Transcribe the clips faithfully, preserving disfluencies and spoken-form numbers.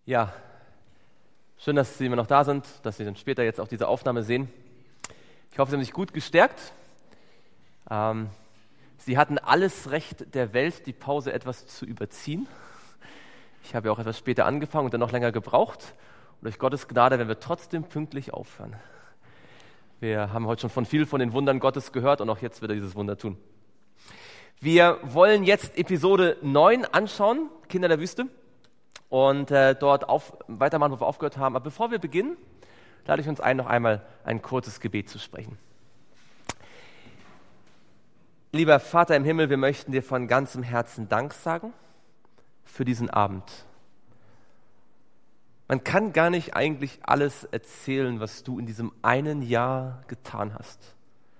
Ja, schön, dass Sie immer noch da sind, dass Sie dann später jetzt auch diese Aufnahme sehen. Ich hoffe, Sie haben sich gut gestärkt. Ähm, Sie hatten alles Recht der Welt, die Pause etwas zu überziehen. Ich habe ja auch etwas später angefangen und dann noch länger gebraucht. Und durch Gottes Gnade werden wir trotzdem pünktlich aufhören. Wir haben heute schon von viel von den Wundern Gottes gehört und auch jetzt wird er dieses Wunder tun. Wir wollen jetzt Episode neun anschauen, Kinder der Wüste, und äh, dort auf, weitermachen, wo wir aufgehört haben. Aber bevor wir beginnen, lade ich uns ein, noch einmal ein kurzes Gebet zu sprechen. Lieber Vater im Himmel, wir möchten dir von ganzem Herzen Dank sagen für diesen Abend. Man kann gar nicht eigentlich alles erzählen, was du in diesem einen Jahr getan hast.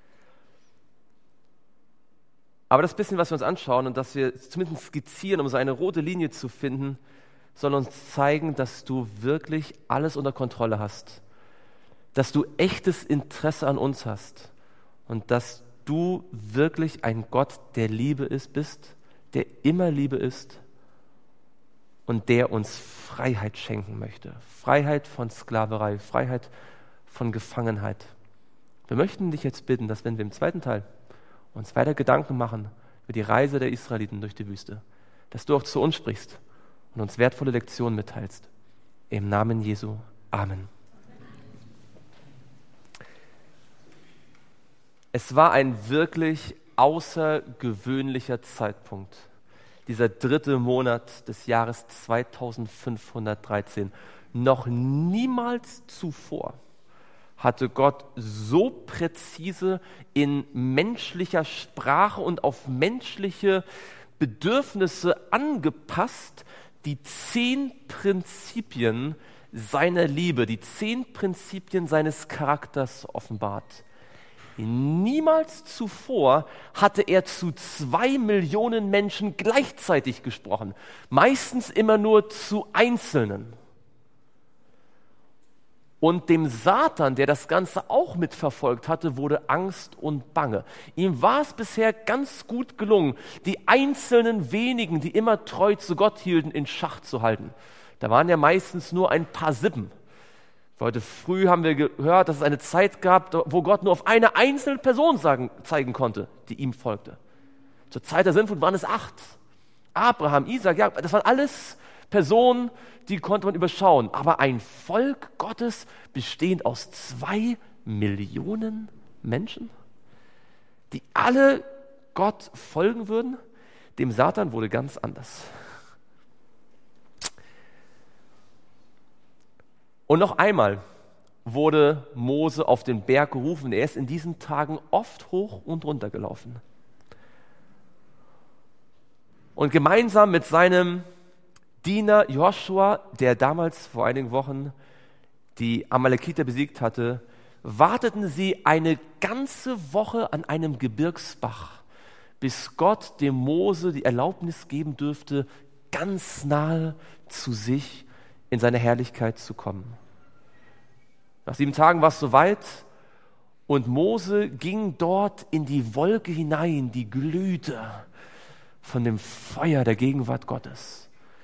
Aber das bisschen, was wir uns anschauen und dass wir zumindest skizzieren, um so eine rote Linie zu finden, soll uns zeigen, dass du wirklich alles unter Kontrolle hast, dass du echtes Interesse an uns hast und dass du wirklich ein Gott der Liebe ist, bist, der immer Liebe ist und der uns Freiheit schenken möchte. Freiheit von Sklaverei, Freiheit von Gefangenheit. Wir möchten dich jetzt bitten, dass wenn wir im zweiten Teil uns weiter Gedanken machen über die Reise der Israeliten durch die Wüste, dass du auch zu uns sprichst und uns wertvolle Lektionen mitteilst. Im Namen Jesu. Amen. Es war ein wirklich außergewöhnlicher Zeitpunkt, dieser dritte Monat des Jahres zweitausendfünfhundertdreizehn. Noch niemals zuvor hatte Gott so präzise in menschlicher Sprache und auf menschliche Bedürfnisse angepasst die zehn Prinzipien seiner Liebe, die zehn Prinzipien seines Charakters offenbart. Niemals zuvor hatte er zu zwei Millionen Menschen gleichzeitig gesprochen, meistens immer nur zu Einzelnen. Und dem Satan, der das Ganze auch mitverfolgt hatte, wurde Angst und Bange. Ihm war es bisher ganz gut gelungen, die einzelnen wenigen, die immer treu zu Gott hielten, in Schach zu halten. Da waren ja meistens nur ein paar Sippen. Heute früh haben wir gehört, dass es eine Zeit gab, wo Gott nur auf eine einzelne Person sagen, zeigen konnte, die ihm folgte. Zur Zeit der Sintflut waren es acht. Abraham, Isaac, Jakob, das waren alles Personen, die konnte man überschauen. Aber ein Volk Gottes bestehend aus zwei Millionen Menschen, die alle Gott folgen würden, dem Satan wurde ganz anders. Und noch einmal wurde Mose auf den Berg gerufen. Er ist in diesen Tagen oft hoch und runter gelaufen. Und gemeinsam mit seinem Diener Joshua, der damals vor einigen Wochen die Amalekiter besiegt hatte, warteten sie eine ganze Woche an einem Gebirgsbach, bis Gott dem Mose die Erlaubnis geben dürfte, ganz nahe zu sich in seine Herrlichkeit zu kommen. Nach sieben Tagen war es soweit und Mose ging dort in die Wolke hinein, die glühte von dem Feuer der Gegenwart Gottes.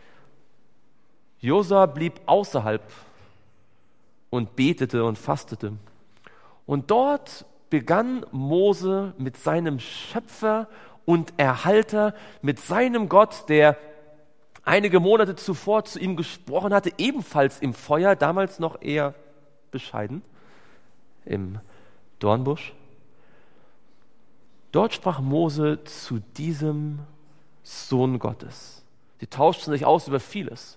Josua blieb außerhalb und betete und fastete. Und dort begann Mose mit seinem Schöpfer und Erhalter, mit seinem Gott, der einige Monate zuvor zu ihm gesprochen hatte, ebenfalls im Feuer, damals noch eher bescheiden, im Dornbusch. Dort sprach Mose zu diesem Sohn Gottes. Sie tauschten sich aus über vieles.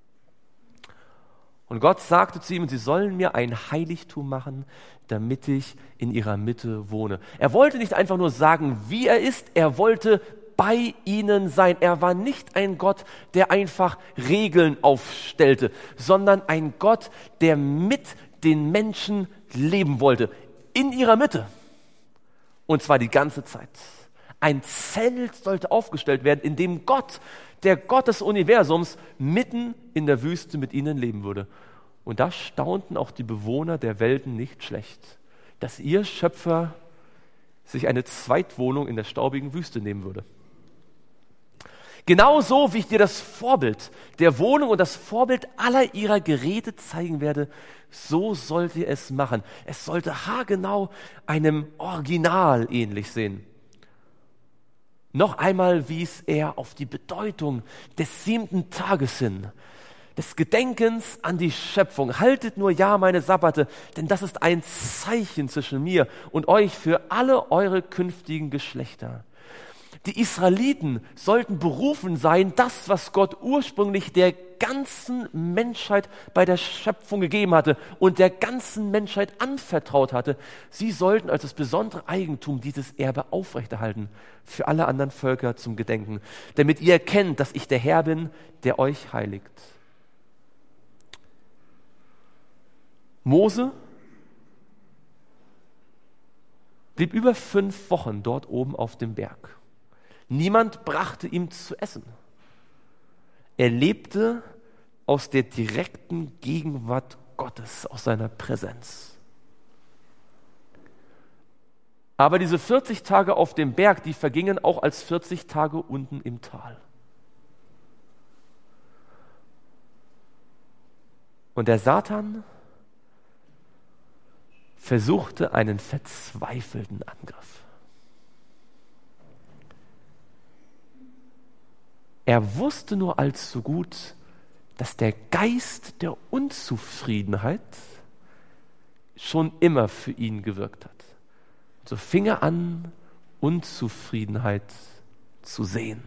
Und Gott sagte zu ihm, sie sollen mir ein Heiligtum machen, damit ich in ihrer Mitte wohne. Er wollte nicht einfach nur sagen, wie er ist, er wollte bei ihnen sein. Er war nicht ein Gott, der einfach Regeln aufstellte, sondern ein Gott, der mit den Menschen leben wollte, in ihrer Mitte. Und zwar die ganze Zeit. Ein Zelt sollte aufgestellt werden, in dem Gott, der Gott des Universums, mitten in der Wüste mit ihnen leben würde. Und da staunten auch die Bewohner der Welten nicht schlecht, dass ihr Schöpfer sich eine Zweitwohnung in der staubigen Wüste nehmen würde. Genauso wie ich dir das Vorbild der Wohnung und das Vorbild aller ihrer Geräte zeigen werde, so sollt ihr es machen. Es sollte haargenau einem Original ähnlich sehen. Noch einmal wies er auf die Bedeutung des siebten Tages hin, des Gedenkens an die Schöpfung. Haltet nur ja meine Sabbate, denn das ist ein Zeichen zwischen mir und euch für alle eure künftigen Geschlechter. Die Israeliten sollten berufen sein, das, was Gott ursprünglich der ganzen Menschheit bei der Schöpfung gegeben hatte und der ganzen Menschheit anvertraut hatte. Sie sollten als das besondere Eigentum dieses Erbe aufrechterhalten, für alle anderen Völker zum Gedenken, damit ihr erkennt, dass ich der Herr bin, der euch heiligt. Mose blieb über fünf Wochen dort oben auf dem Berg. Niemand brachte ihm zu essen. Er lebte aus der direkten Gegenwart Gottes, aus seiner Präsenz. Aber diese vierzig Tage auf dem Berg, die vergingen auch als vierzig Tage unten im Tal. Und der Satan versuchte einen verzweifelten Angriff. Er wusste nur allzu gut, dass der Geist der Unzufriedenheit schon immer für ihn gewirkt hat. So fing er an, Unzufriedenheit zu sehen.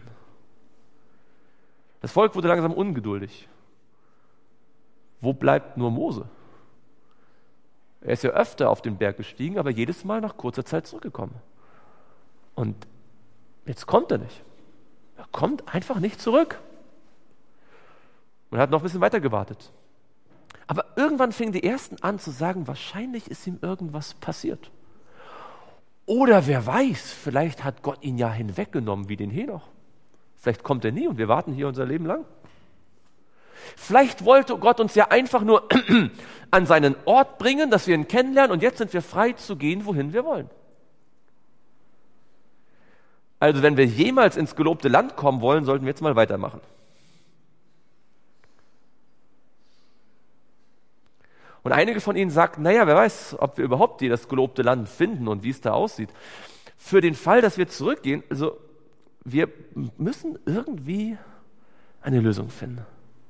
Das Volk wurde langsam ungeduldig. Wo bleibt nur Mose? Er ist ja öfter auf den Berg gestiegen, aber jedes Mal nach kurzer Zeit zurückgekommen. Und jetzt kommt er nicht. Er kommt einfach nicht zurück. Und er hat noch ein bisschen weiter gewartet. Aber irgendwann fingen die Ersten an zu sagen, wahrscheinlich ist ihm irgendwas passiert. Oder wer weiß, vielleicht hat Gott ihn ja hinweggenommen wie den Henoch. Vielleicht kommt er nie und wir warten hier unser Leben lang. Vielleicht wollte Gott uns ja einfach nur an seinen Ort bringen, dass wir ihn kennenlernen und jetzt sind wir frei zu gehen, wohin wir wollen. Also wenn wir jemals ins gelobte Land kommen wollen, sollten wir jetzt mal weitermachen. Und einige von ihnen sagten, naja, wer weiß, ob wir überhaupt hier das gelobte Land finden und wie es da aussieht. Für den Fall, dass wir zurückgehen, also wir müssen irgendwie eine Lösung finden.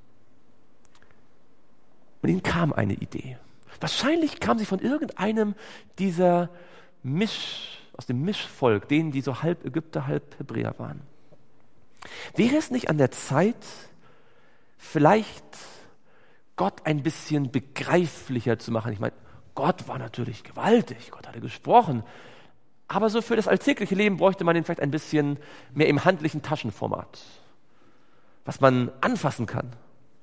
Und ihnen kam eine Idee. Wahrscheinlich kam sie von irgendeinem dieser Misch, aus dem Mischvolk, denen, die so halb Ägypter, halb Hebräer waren. Wäre es nicht an der Zeit, vielleicht Gott ein bisschen begreiflicher zu machen? Ich meine, Gott war natürlich gewaltig, Gott hatte gesprochen, aber so für das alltägliche Leben bräuchte man ihn vielleicht ein bisschen mehr im handlichen Taschenformat, was man anfassen kann.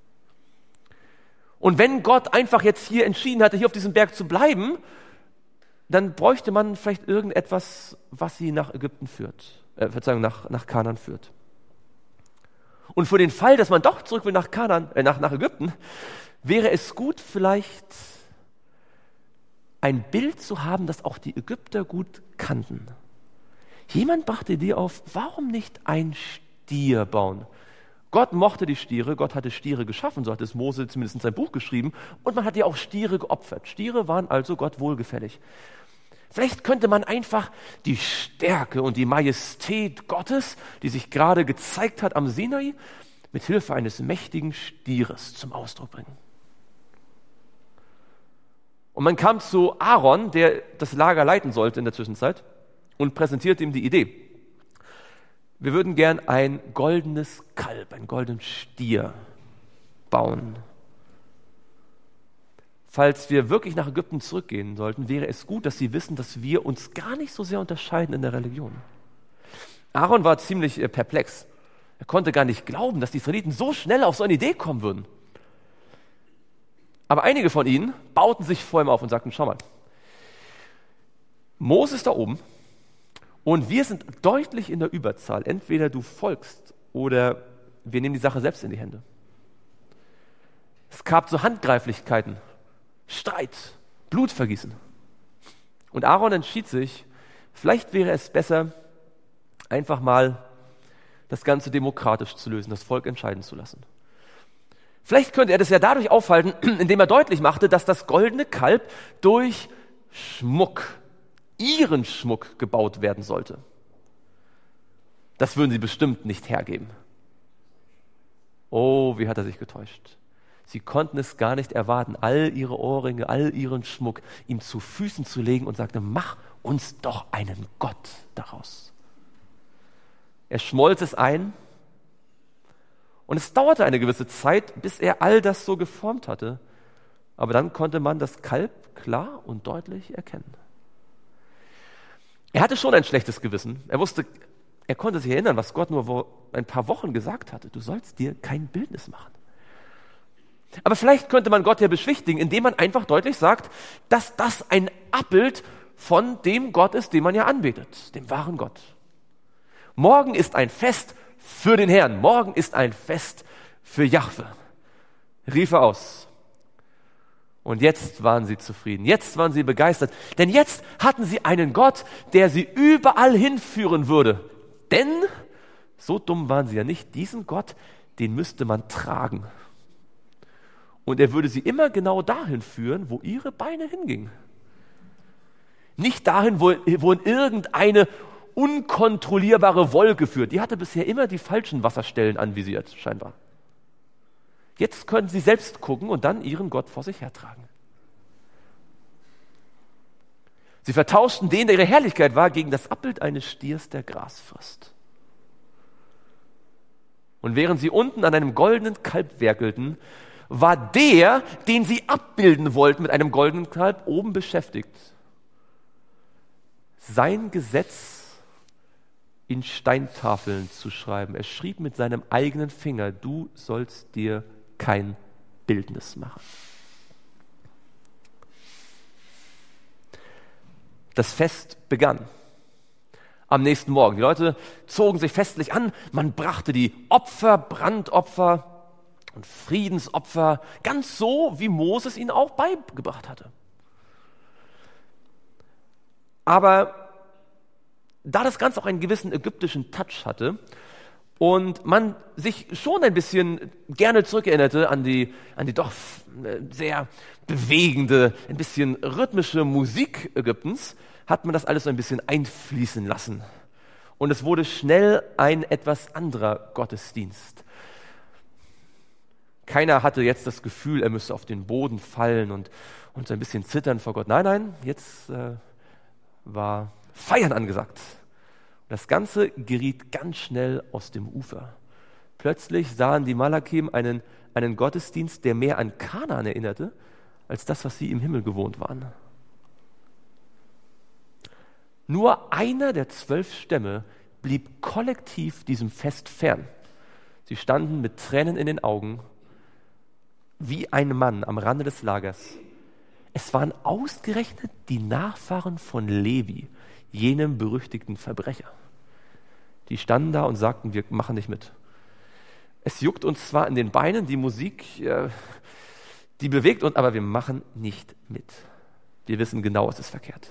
Und wenn Gott einfach jetzt hier entschieden hatte, hier auf diesem Berg zu bleiben, dann bräuchte man vielleicht irgendetwas, was sie nach Ägypten führt, äh, Verzeihung, nach, nach Kanaan führt. Und für den Fall, dass man doch zurück will nach Kanaan, äh, nach, nach Ägypten, wäre es gut, vielleicht ein Bild zu haben, das auch die Ägypter gut kannten. Jemand brachte die auf, warum nicht ein Stier bauen? Gott mochte die Stiere, Gott hatte Stiere geschaffen, so hat es Mose zumindest in seinem Buch geschrieben, und man hat ja auch Stiere geopfert. Stiere waren also Gott wohlgefällig. Vielleicht könnte man einfach die Stärke und die Majestät Gottes, die sich gerade gezeigt hat am Sinai, mit Hilfe eines mächtigen Stieres zum Ausdruck bringen. Und man kam zu Aaron, der das Lager leiten sollte in der Zwischenzeit, und präsentierte ihm die Idee. Wir würden gern ein goldenes Kalb, einen goldenen Stier bauen. Falls wir wirklich nach Ägypten zurückgehen sollten, wäre es gut, dass sie wissen, dass wir uns gar nicht so sehr unterscheiden in der Religion. Aaron war ziemlich äh, perplex. Er konnte gar nicht glauben, dass die Israeliten so schnell auf so eine Idee kommen würden. Aber einige von ihnen bauten sich vor ihm auf und sagten, schau mal, Mose ist da oben und wir sind deutlich in der Überzahl. Entweder du folgst oder wir nehmen die Sache selbst in die Hände. Es gab so Handgreiflichkeiten, Streit, Blutvergießen. Und Aaron entschied sich, vielleicht wäre es besser, einfach mal das Ganze demokratisch zu lösen, das Volk entscheiden zu lassen. Vielleicht könnte er das ja dadurch aufhalten, indem er deutlich machte, dass das goldene Kalb durch Schmuck, ihren Schmuck, gebaut werden sollte. Das würden sie bestimmt nicht hergeben. Oh, wie hat er sich getäuscht. Sie konnten es gar nicht erwarten, all ihre Ohrringe, all ihren Schmuck ihm zu Füßen zu legen und sagte, mach uns doch einen Gott daraus. Er schmolz es ein und es dauerte eine gewisse Zeit, bis er all das so geformt hatte. Aber dann konnte man das Kalb klar und deutlich erkennen. Er hatte schon ein schlechtes Gewissen. Er wusste, er konnte sich erinnern, was Gott nur vor ein paar Wochen gesagt hatte. Du sollst dir kein Bildnis machen. Aber vielleicht könnte man Gott ja beschwichtigen, indem man einfach deutlich sagt, dass das ein Abbild von dem Gott ist, den man ja anbetet, dem wahren Gott. Morgen ist ein Fest für den Herrn. Morgen ist ein Fest für Jahwe, rief er aus. Und jetzt waren sie zufrieden, jetzt waren sie begeistert, denn jetzt hatten sie einen Gott, der sie überall hinführen würde. Denn, so dumm waren sie ja nicht, diesen Gott, den müsste man tragen. Und er würde sie immer genau dahin führen, wo ihre Beine hingingen. Nicht dahin, wo, wo in irgendeine unkontrollierbare Wolke führt. Die hatte bisher immer die falschen Wasserstellen anvisiert, scheinbar. Jetzt können sie selbst gucken und dann ihren Gott vor sich hertragen. Sie vertauschten den, der ihre Herrlichkeit war, gegen das Abbild eines Stiers, der Gras frisst. Und während sie unten an einem goldenen Kalb werkelten, war der, den sie abbilden wollten mit einem goldenen Kalb, oben beschäftigt, sein Gesetz in Steintafeln zu schreiben. Er schrieb mit seinem eigenen Finger, du sollst dir kein Bildnis machen. Das Fest begann am nächsten Morgen. Die Leute zogen sich festlich an, man brachte die Opfer, Brandopfer und Friedensopfer, ganz so, wie Moses ihnen auch beigebracht hatte. Aber da das Ganze auch einen gewissen ägyptischen Touch hatte und man sich schon ein bisschen gerne zurückerinnerte an die, an die doch sehr bewegende, ein bisschen rhythmische Musik Ägyptens, hat man das alles so ein bisschen einfließen lassen. Und es wurde schnell ein etwas anderer Gottesdienst. Keiner hatte jetzt das Gefühl, er müsse auf den Boden fallen und, und so ein bisschen zittern vor Gott. Nein, nein, jetzt äh, war Feiern angesagt. Das Ganze geriet ganz schnell aus dem Ufer. Plötzlich sahen die Malakim einen, einen Gottesdienst, der mehr an Kanaan erinnerte, als das, was sie im Himmel gewohnt waren. Nur einer der zwölf Stämme blieb kollektiv diesem Fest fern. Sie standen mit Tränen in den Augen, wie ein Mann am Rande des Lagers. Es waren ausgerechnet die Nachfahren von Levi, jenem berüchtigten Verbrecher. Die standen da und sagten, wir machen nicht mit. Es juckt uns zwar in den Beinen, die Musik, äh, die bewegt uns, aber wir machen nicht mit. Wir wissen genau, es ist verkehrt.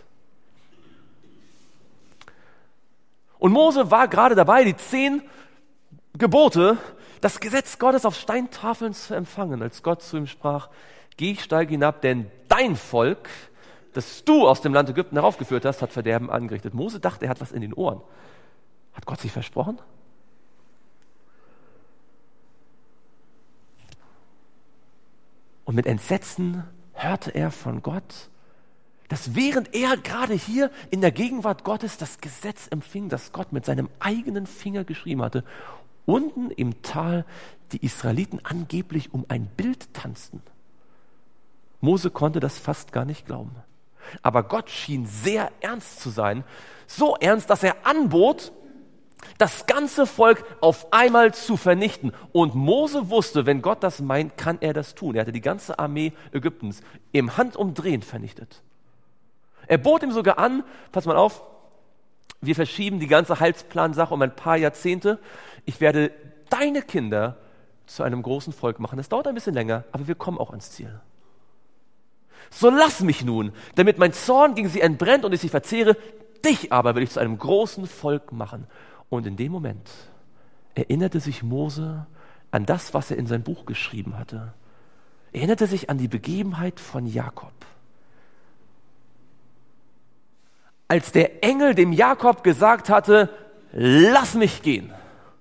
Und Mose war gerade dabei, die zehn Gebote, das Gesetz Gottes auf Steintafeln zu empfangen, als Gott zu ihm sprach, geh, steige hinab, denn dein Volk, das du aus dem Land Ägypten heraufgeführt hast, hat Verderben angerichtet. Mose dachte, er hat was in den Ohren. Hat Gott sich versprochen? Und mit Entsetzen hörte er von Gott, dass während er gerade hier in der Gegenwart Gottes das Gesetz empfing, das Gott mit seinem eigenen Finger geschrieben hatte, unten im Tal die Israeliten angeblich um ein Bild tanzten. Mose konnte das fast gar nicht glauben. Aber Gott schien sehr ernst zu sein, so ernst, dass er anbot, das ganze Volk auf einmal zu vernichten. Und Mose wusste, wenn Gott das meint, kann er das tun. Er hatte die ganze Armee Ägyptens im Handumdrehen vernichtet. Er bot ihm sogar an, pass mal auf, wir verschieben die ganze Heilsplansache um ein paar Jahrzehnte. Ich werde deine Kinder zu einem großen Volk machen. Das dauert ein bisschen länger, aber wir kommen auch ans Ziel. So lass mich nun, damit mein Zorn gegen sie entbrennt und ich sie verzehre, dich aber will ich zu einem großen Volk machen. Und in dem Moment erinnerte sich Mose an das, was er in sein Buch geschrieben hatte. Er erinnerte sich an die Begebenheit von Jakob. Als der Engel dem Jakob gesagt hatte, lass mich gehen.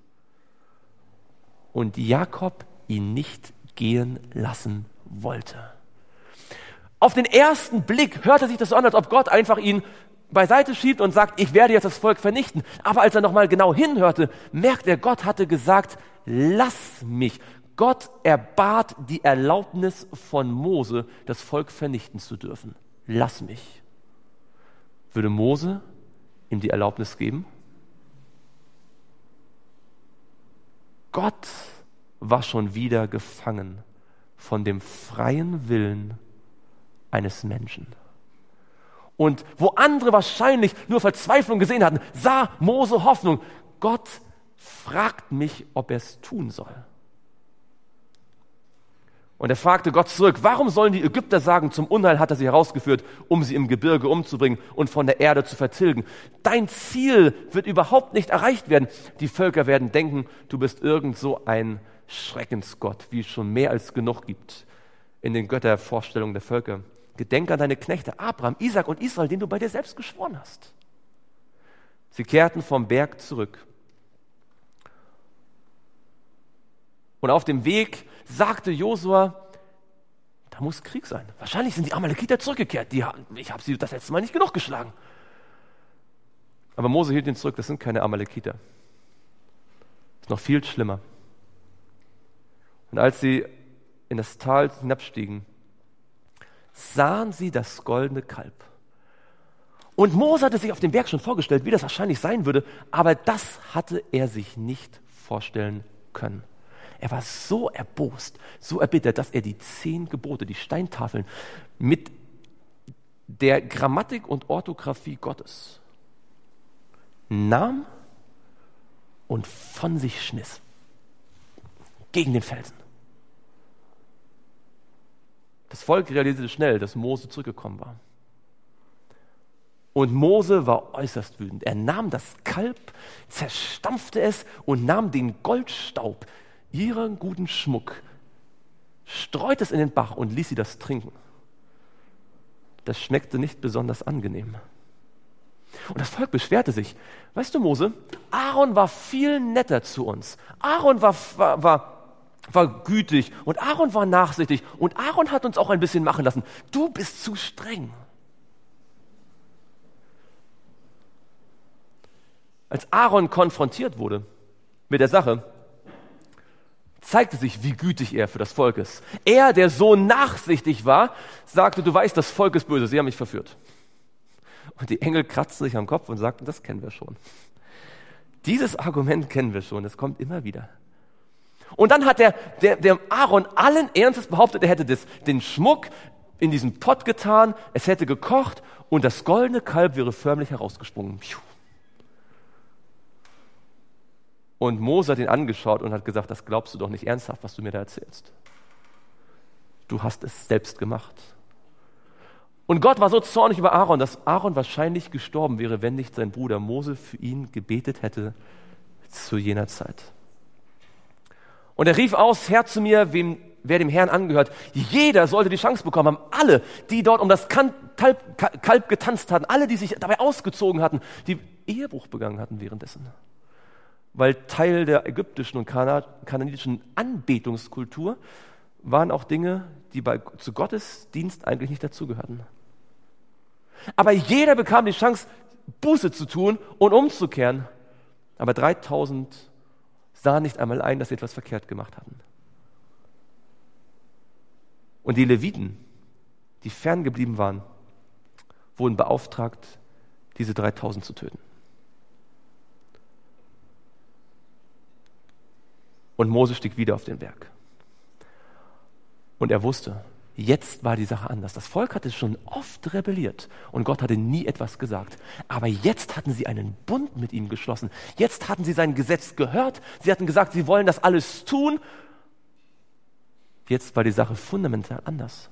Und Jakob ihn nicht gehen lassen wollte. Auf den ersten Blick hörte sich das so an, als ob Gott einfach ihn beiseite schiebt und sagt, ich werde jetzt das Volk vernichten. Aber als er nochmal genau hinhörte, merkt er, Gott hatte gesagt, lass mich. Gott erbat die Erlaubnis von Mose, das Volk vernichten zu dürfen. Lass mich. Würde Mose ihm die Erlaubnis geben? Gott war schon wieder gefangen von dem freien Willen eines Menschen. Und wo andere wahrscheinlich nur Verzweiflung gesehen hatten, sah Mose Hoffnung. Gott fragt mich, ob er es tun soll. Und er fragte Gott zurück, warum sollen die Ägypter sagen, zum Unheil hat er sie herausgeführt, um sie im Gebirge umzubringen und von der Erde zu vertilgen. Dein Ziel wird überhaupt nicht erreicht werden. Die Völker werden denken, du bist irgend so ein Schreckensgott, wie es schon mehr als genug gibt in den Göttervorstellungen der Völker. Gedenke an deine Knechte Abraham, Isaak und Israel, denen du bei dir selbst geschworen hast. Sie kehrten vom Berg zurück. Und auf dem Weg sagte Josua, da muss Krieg sein. Wahrscheinlich sind die Amalekiter zurückgekehrt. Die, ich habe sie das letzte Mal nicht genug geschlagen. Aber Mose hielt ihn zurück, das sind keine Amalekiter. Das ist noch viel schlimmer. Und als sie in das Tal hinabstiegen, sahen sie das goldene Kalb. Und Mose hatte sich auf dem Berg schon vorgestellt, wie das wahrscheinlich sein würde, aber das hatte er sich nicht vorstellen können. Er war so erbost, so erbittert, dass er die zehn Gebote, die Steintafeln, mit der Grammatik und Orthographie Gottes nahm und von sich schmiss. Gegen den Felsen. Das Volk realisierte schnell, dass Mose zurückgekommen war. Und Mose war äußerst wütend. Er nahm das Kalb, zerstampfte es und nahm den Goldstaub, ihren guten Schmuck, streute es in den Bach und ließ sie das trinken. Das schmeckte nicht besonders angenehm. Und das Volk beschwerte sich. Weißt du, Mose, Aaron war viel netter zu uns. Aaron war, war, war, war gütig und Aaron war nachsichtig und Aaron hat uns auch ein bisschen machen lassen. Du bist zu streng. Als Aaron konfrontiert wurde mit der Sache, zeigte sich, wie gütig er für das Volk ist. Er, der so nachsichtig war, sagte, du weißt, das Volk ist böse, sie haben mich verführt. Und die Engel kratzten sich am Kopf und sagten, das kennen wir schon. Dieses Argument kennen wir schon, das kommt immer wieder. Und dann hat der, der, der Aaron allen Ernstes behauptet, er hätte das, den Schmuck in diesen Pott getan, es hätte gekocht und das goldene Kalb wäre förmlich herausgesprungen. Und Mose hat ihn angeschaut und hat gesagt, das glaubst du doch nicht ernsthaft, was du mir da erzählst. Du hast es selbst gemacht. Und Gott war so zornig über Aaron, dass Aaron wahrscheinlich gestorben wäre, wenn nicht sein Bruder Mose für ihn gebetet hätte zu jener Zeit. Und er rief aus, Herr zu mir, wem, wer dem Herrn angehört. Jeder sollte die Chance bekommen haben. Alle, die dort um das Kalb, Kalb getanzt hatten, alle, die sich dabei ausgezogen hatten, die Ehebruch begangen hatten währenddessen. Weil Teil der ägyptischen und kanaanitischen Anbetungskultur waren auch Dinge, die bei, zu Gottesdienst eigentlich nicht dazugehörten. Aber jeder bekam die Chance, Buße zu tun und umzukehren. Aber dreitausend sahen nicht einmal ein, dass sie etwas verkehrt gemacht hatten. Und die Leviten, die ferngeblieben waren, wurden beauftragt, diese dreitausend zu töten. Und Mose stieg wieder auf den Berg. Und er wusste, jetzt war die Sache anders. Das Volk hatte schon oft rebelliert und Gott hatte nie etwas gesagt. Aber jetzt hatten sie einen Bund mit ihm geschlossen. Jetzt hatten sie sein Gesetz gehört. Sie hatten gesagt, sie wollen das alles tun. Jetzt war die Sache fundamental anders.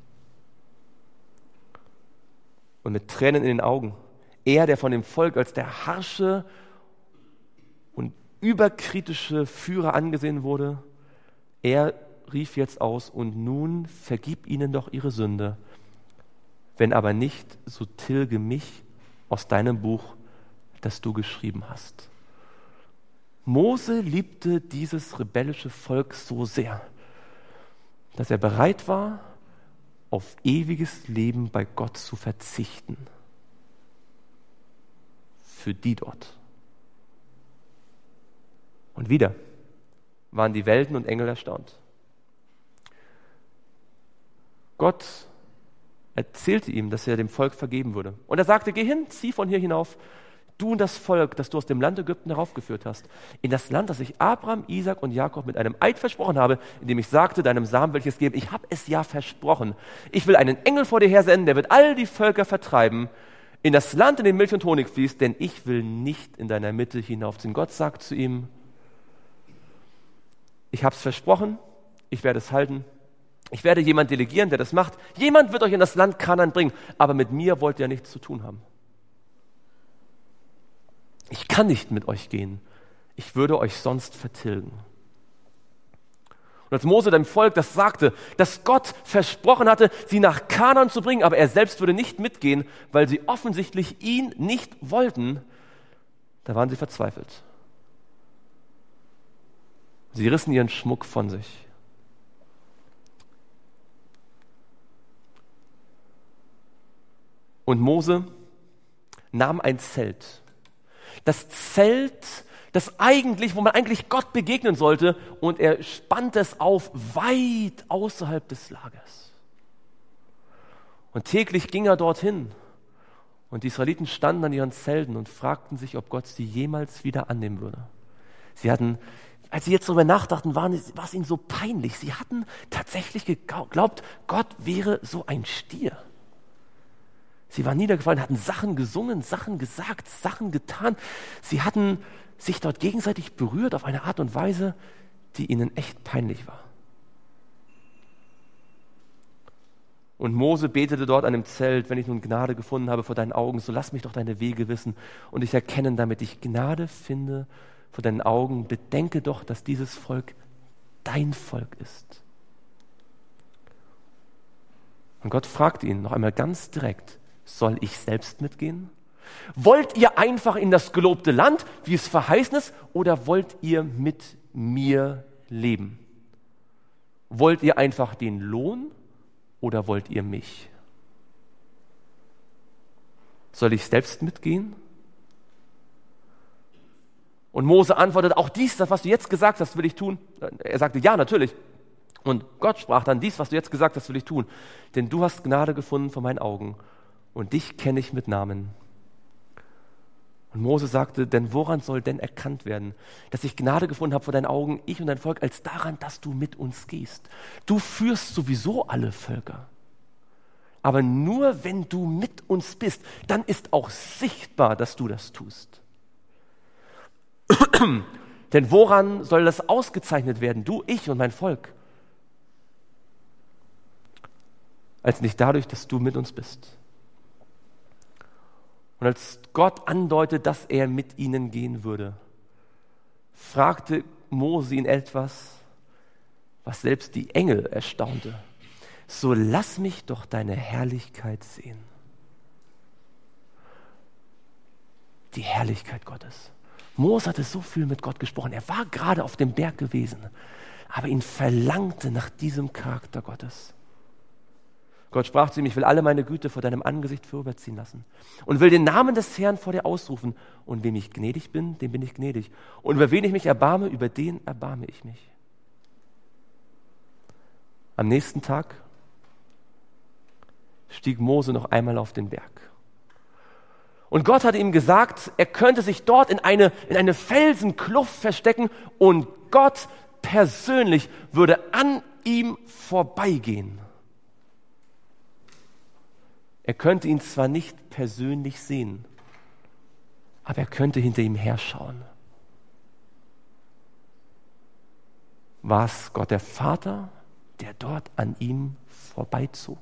Und mit Tränen in den Augen, er, der von dem Volk als der harsche und überkritische Führer angesehen wurde, er rief jetzt aus: Und nun vergib ihnen doch ihre Sünde. Wenn aber nicht, so tilge mich aus deinem Buch, das du geschrieben hast. Mose liebte dieses rebellische Volk so sehr, dass er bereit war, auf ewiges Leben bei Gott zu verzichten. Für die dort. Und wieder waren die Welten und Engel erstaunt. Gott erzählte ihm, dass er dem Volk vergeben würde. Und er sagte: Geh hin, zieh von hier hinauf, du und das Volk, das du aus dem Land Ägypten heraufgeführt hast, in das Land, das ich Abraham, Isaak und Jakob mit einem Eid versprochen habe, indem ich sagte, deinem Samen will ich es geben. Ich habe es ja versprochen. Ich will einen Engel vor dir hersenden, der wird all die Völker vertreiben, in das Land, in dem Milch und Honig fließt, denn ich will nicht in deiner Mitte hinaufziehen. Gott sagt zu ihm: Ich habe es versprochen, ich werde es halten. Ich werde jemand delegieren, der das macht. Jemand wird euch in das Land Kanaan bringen, aber mit mir wollt ihr nichts zu tun haben. Ich kann nicht mit euch gehen. Ich würde euch sonst vertilgen. Und als Mose dem Volk das sagte, dass Gott versprochen hatte, sie nach Kanaan zu bringen, aber er selbst würde nicht mitgehen, weil sie offensichtlich ihn nicht wollten, da waren sie verzweifelt. Sie rissen ihren Schmuck von sich. Und Mose nahm ein Zelt. Das Zelt, das eigentlich, wo man eigentlich Gott begegnen sollte, und er spannte es auf weit außerhalb des Lagers. Und täglich ging er dorthin. Und die Israeliten standen an ihren Zelten und fragten sich, ob Gott sie jemals wieder annehmen würde. Sie hatten, als sie jetzt darüber nachdachten, war es ihnen so peinlich. Sie hatten tatsächlich geglaubt, Gott wäre so ein Stier. Sie waren niedergefallen, hatten Sachen gesungen, Sachen gesagt, Sachen getan. Sie hatten sich dort gegenseitig berührt auf eine Art und Weise, die ihnen echt peinlich war. Und Mose betete dort an dem Zelt: Wenn ich nun Gnade gefunden habe vor deinen Augen, so lass mich doch deine Wege wissen und dich erkennen, damit ich Gnade finde vor deinen Augen. Bedenke doch, dass dieses Volk dein Volk ist. Und Gott fragt ihn noch einmal ganz direkt: Soll ich selbst mitgehen? Wollt ihr einfach in das gelobte Land, wie es verheißen ist, oder wollt ihr mit mir leben? Wollt ihr einfach den Lohn oder wollt ihr mich? Soll ich selbst mitgehen? Und Mose antwortete: Auch dies, das, was du jetzt gesagt hast, will ich tun. Er sagte: Ja, natürlich. Und Gott sprach dann: Dies, was du jetzt gesagt hast, will ich tun. Denn du hast Gnade gefunden vor meinen Augen. Und dich kenne ich mit Namen. Und Mose sagte: Denn woran soll denn erkannt werden, dass ich Gnade gefunden habe vor deinen Augen, ich und dein Volk, als daran, dass du mit uns gehst? Du führst sowieso alle Völker. Aber nur wenn du mit uns bist, dann ist auch sichtbar, dass du das tust. Denn woran soll das ausgezeichnet werden, du, ich und mein Volk? Als nicht dadurch, dass du mit uns bist. Und als Gott andeutet, dass er mit ihnen gehen würde, fragte Mose ihn etwas, was selbst die Engel erstaunte: So lass mich doch deine Herrlichkeit sehen. Die Herrlichkeit Gottes. Mose hatte so viel mit Gott gesprochen. Er war gerade auf dem Berg gewesen, aber ihn verlangte nach diesem Charakter Gottes. Gott sprach zu ihm: Ich will alle meine Güte vor deinem Angesicht vorüberziehen lassen und will den Namen des Herrn vor dir ausrufen. Und wem ich gnädig bin, dem bin ich gnädig. Und über wen ich mich erbarme, über den erbarme ich mich. Am nächsten Tag stieg Mose noch einmal auf den Berg. Und Gott hatte ihm gesagt, er könnte sich dort in eine, in eine Felsenkluft verstecken und Gott persönlich würde an ihm vorbeigehen. Er könnte ihn zwar nicht persönlich sehen, aber er könnte hinter ihm herschauen. War es Gott der Vater, der dort an ihm vorbeizog?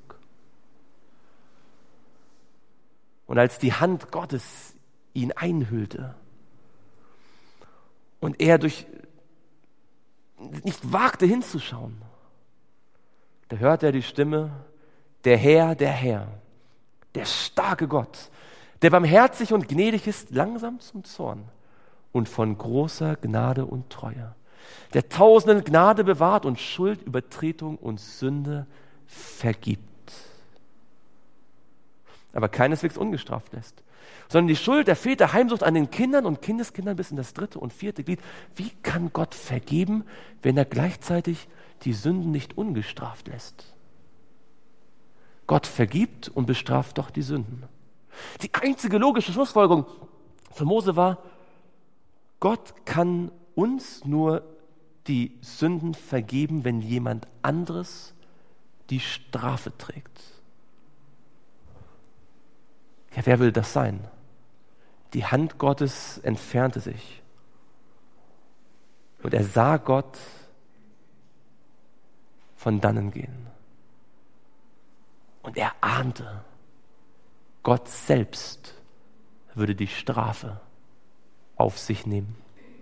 Und als die Hand Gottes ihn einhüllte und er durch nicht wagte hinzuschauen, da hörte er die Stimme, der Herr, der Herr, der starke Gott, der barmherzig und gnädig ist, langsam zum Zorn und von großer Gnade und Treue, der tausenden Gnade bewahrt und Schuld, Übertretung und Sünde vergibt, aber keineswegs ungestraft lässt, sondern die Schuld der Väter heimsucht an den Kindern und Kindeskindern bis in das dritte und vierte Glied. Wie kann Gott vergeben, wenn er gleichzeitig die Sünden nicht ungestraft lässt? Gott vergibt und bestraft doch die Sünden. Die einzige logische Schlussfolgerung für Mose war, Gott kann uns nur die Sünden vergeben, wenn jemand anderes die Strafe trägt. Ja, wer will das sein? Die Hand Gottes entfernte sich und er sah Gott von dannen gehen. Und er ahnte, Gott selbst würde die Strafe auf sich nehmen.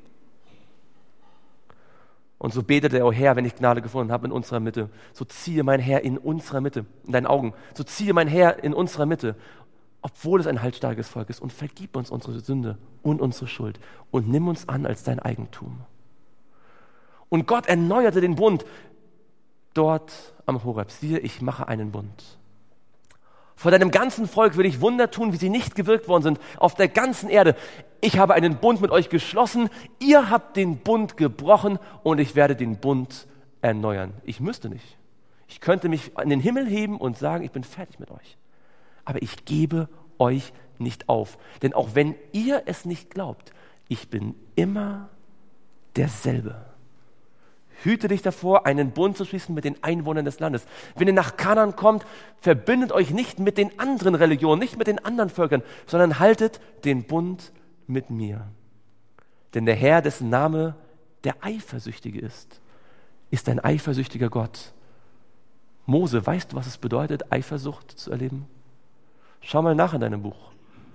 Und so betete er, o Herr, wenn ich Gnade gefunden habe in unserer Mitte, so ziehe mein Herr in unserer Mitte, in deinen Augen, so ziehe mein Herr in unserer Mitte, obwohl es ein halsstarkes Volk ist, und vergib uns unsere Sünde und unsere Schuld und nimm uns an als dein Eigentum. Und Gott erneuerte den Bund dort am Horeb. Siehe, ich mache einen Bund. Vor deinem ganzen Volk will ich Wunder tun, wie sie nicht gewirkt worden sind, auf der ganzen Erde. Ich habe einen Bund mit euch geschlossen, ihr habt den Bund gebrochen und ich werde den Bund erneuern. Ich müsste nicht. Ich könnte mich in den Himmel heben und sagen, ich bin fertig mit euch. Aber ich gebe euch nicht auf. Denn auch wenn ihr es nicht glaubt, ich bin immer derselbe. Hüte dich davor, einen Bund zu schließen mit den Einwohnern des Landes. Wenn ihr nach Kanaan kommt, verbindet euch nicht mit den anderen Religionen, nicht mit den anderen Völkern, sondern haltet den Bund mit mir. Denn der Herr, dessen Name der Eifersüchtige ist, ist ein eifersüchtiger Gott. Mose, weißt du, was es bedeutet, Eifersucht zu erleben? Schau mal nach in deinem Buch.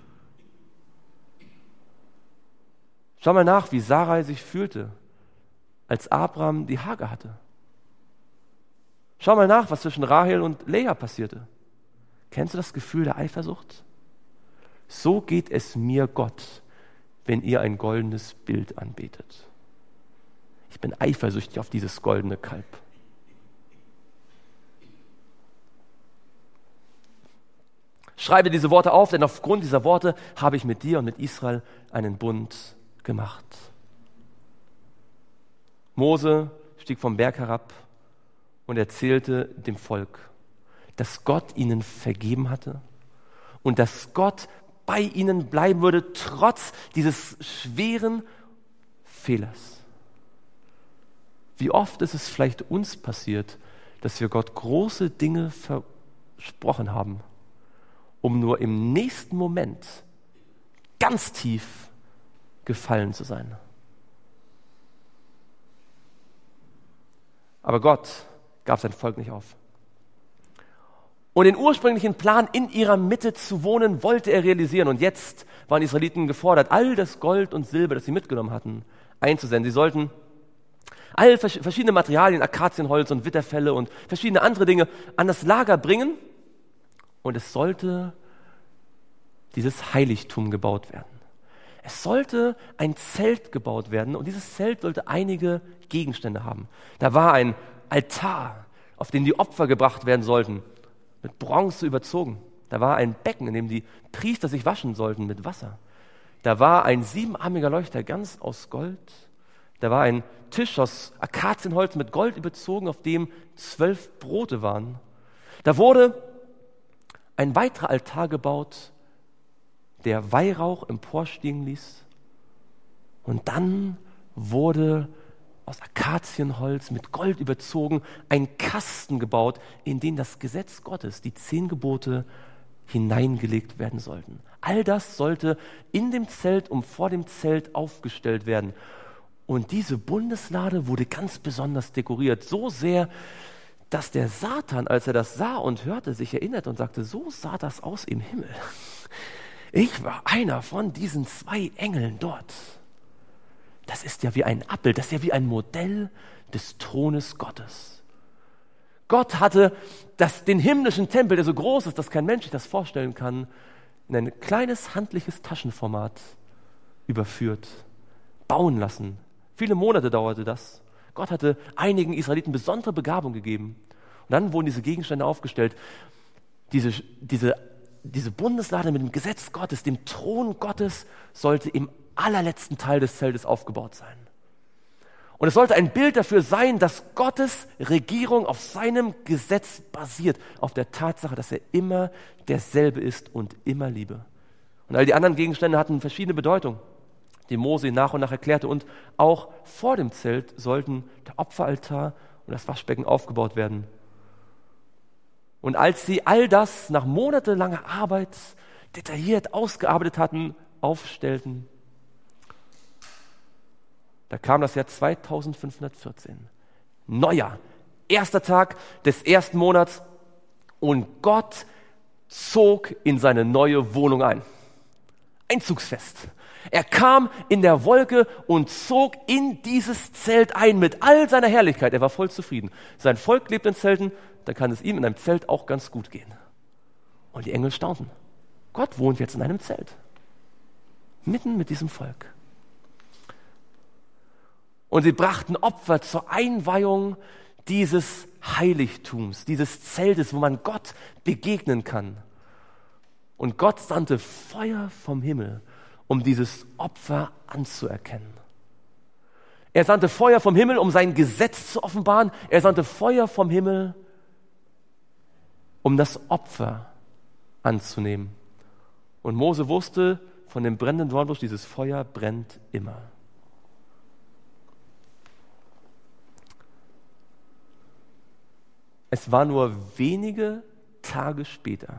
Schau mal nach, wie Sarai sich fühlte, als Abraham die Hagar hatte. Schau mal nach, was zwischen Rahel und Lea passierte. Kennst du das Gefühl der Eifersucht? So geht es mir, Gott, wenn ihr ein goldenes Bild anbetet. Ich bin eifersüchtig auf dieses goldene Kalb. Schreibe diese Worte auf, denn aufgrund dieser Worte habe ich mit dir und mit Israel einen Bund gemacht. Mose stieg vom Berg herab und erzählte dem Volk, dass Gott ihnen vergeben hatte und dass Gott bei ihnen bleiben würde, trotz dieses schweren Fehlers. Wie oft ist es vielleicht uns passiert, dass wir Gott große Dinge versprochen haben, um nur im nächsten Moment ganz tief gefallen zu sein. Aber Gott gab sein Volk nicht auf. Und den ursprünglichen Plan, in ihrer Mitte zu wohnen, wollte er realisieren. Und jetzt waren die Israeliten gefordert, all das Gold und Silber, das sie mitgenommen hatten, einzusenden. Sie sollten all verschiedene Materialien, Akazienholz und Witterfelle und verschiedene andere Dinge an das Lager bringen. Und es sollte dieses Heiligtum gebaut werden. Es sollte ein Zelt gebaut werden und dieses Zelt sollte einige Gegenstände haben. Da war ein Altar, auf den die Opfer gebracht werden sollten, mit Bronze überzogen. Da war ein Becken, in dem die Priester sich waschen sollten mit Wasser. Da war ein siebenarmiger Leuchter, ganz aus Gold. Da war ein Tisch aus Akazienholz mit Gold überzogen, auf dem zwölf Brote waren. Da wurde ein weiterer Altar gebaut, der Weihrauch emporstiegen ließ. Und dann wurde aus Akazienholz mit Gold überzogen ein Kasten gebaut, in den das Gesetz Gottes, die zehn Gebote, hineingelegt werden sollten. All das sollte in dem Zelt und vor dem Zelt aufgestellt werden. Und diese Bundeslade wurde ganz besonders dekoriert, so sehr, dass der Satan, als er das sah und hörte, sich erinnerte und sagte, so sah das aus im Himmel. Ich war einer von diesen zwei Engeln dort. das ist ja wie ein Abbild, das ist ja wie ein Modell des Thrones Gottes. Gott hatte das, den himmlischen Tempel, der so groß ist, dass kein Mensch sich das vorstellen kann, in ein kleines handliches Taschenformat überführt, bauen lassen. Viele Monate dauerte das. Gott hatte einigen Israeliten besondere Begabung gegeben. Und dann wurden diese Gegenstände aufgestellt. Diese, diese, diese Bundeslade mit dem Gesetz Gottes, dem Thron Gottes, sollte im allerletzten Teil des Zeltes aufgebaut sein. Und es sollte ein Bild dafür sein, dass Gottes Regierung auf seinem Gesetz basiert, auf der Tatsache, dass er immer derselbe ist und immer Liebe. Und all die anderen Gegenstände hatten verschiedene Bedeutungen, die Mose nach und nach erklärte. Und auch vor dem Zelt sollten der Opferaltar und das Waschbecken aufgebaut werden. Und als sie all das nach monatelanger Arbeit detailliert ausgearbeitet hatten, aufstellten, da kam das Jahr zweitausendfünfhundertvierzehn. Neujahr, erster Tag des ersten Monats, und Gott zog in seine neue Wohnung ein. Einzugsfest. Er kam in der Wolke und zog in dieses Zelt ein mit all seiner Herrlichkeit. Er war voll zufrieden. Sein Volk lebt in Zelten, dann kann es ihm in einem Zelt auch ganz gut gehen. Und die Engel staunten. Gott wohnt jetzt in einem Zelt. Mitten mit diesem Volk. Und sie brachten Opfer zur Einweihung dieses Heiligtums, dieses Zeltes, wo man Gott begegnen kann. Und Gott sandte Feuer vom Himmel, um dieses Opfer anzuerkennen. Er sandte Feuer vom Himmel, um sein Gesetz zu offenbaren. Er sandte Feuer vom Himmel, um das Opfer anzunehmen. Und Mose wusste von dem brennenden Dornbusch, dieses Feuer brennt immer. Es war nur wenige Tage später.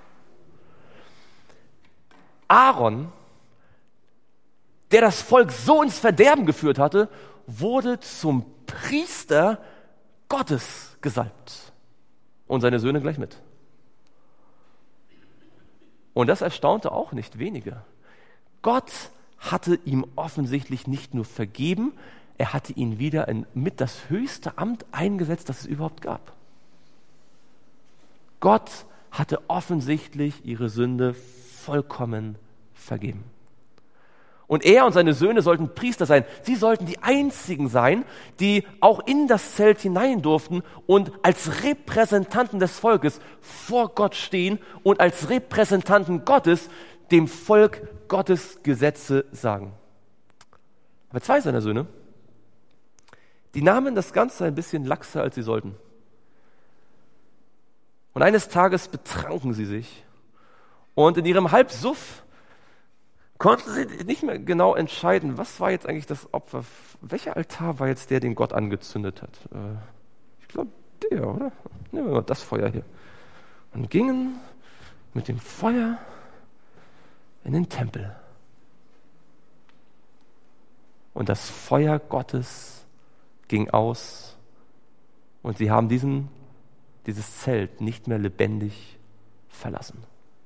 Aaron, der das Volk so ins Verderben geführt hatte, wurde zum Priester Gottes gesalbt. Und seine Söhne gleich mit. Und das erstaunte auch nicht wenige. Gott hatte ihm offensichtlich nicht nur vergeben, er hatte ihn wieder in, mit das höchste Amt eingesetzt, das es überhaupt gab. Gott hatte offensichtlich ihre Sünde vollkommen vergeben. Und er und seine Söhne sollten Priester sein. Sie sollten die einzigen sein, die auch in das Zelt hinein durften und als Repräsentanten des Volkes vor Gott stehen und als Repräsentanten Gottes dem Volk Gottes Gesetze sagen. Aber zwei seiner Söhne, die nahmen das Ganze ein bisschen laxer, als sie sollten. Und eines Tages betranken sie sich und in ihrem Halbsuff konnten sie nicht mehr genau entscheiden, was war jetzt eigentlich das Opfer, welcher Altar war jetzt der, den Gott angezündet hat. Ich glaube, der, oder? Nehmen wir mal das Feuer hier. Und gingen mit dem Feuer in den Tempel. Und das Feuer Gottes ging aus und sie haben diesen dieses Zelt nicht mehr lebendig verlassen.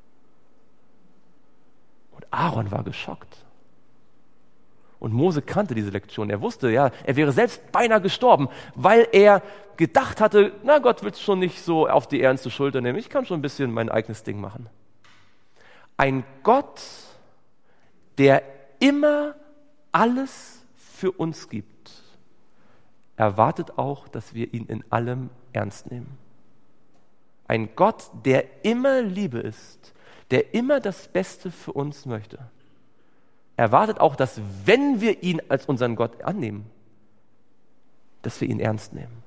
Und Aaron war geschockt. Und Mose kannte diese Lektion. Er wusste, ja, er wäre selbst beinahe gestorben, weil er gedacht hatte, na, Gott will es schon nicht so auf die ernste Schulter nehmen. Ich kann schon ein bisschen mein eigenes Ding machen. Ein Gott, der immer alles für uns gibt, erwartet auch, dass wir ihn in allem ernst nehmen. Ein Gott, der immer Liebe ist, der immer das Beste für uns möchte, erwartet auch, dass wenn wir ihn als unseren Gott annehmen, dass wir ihn ernst nehmen.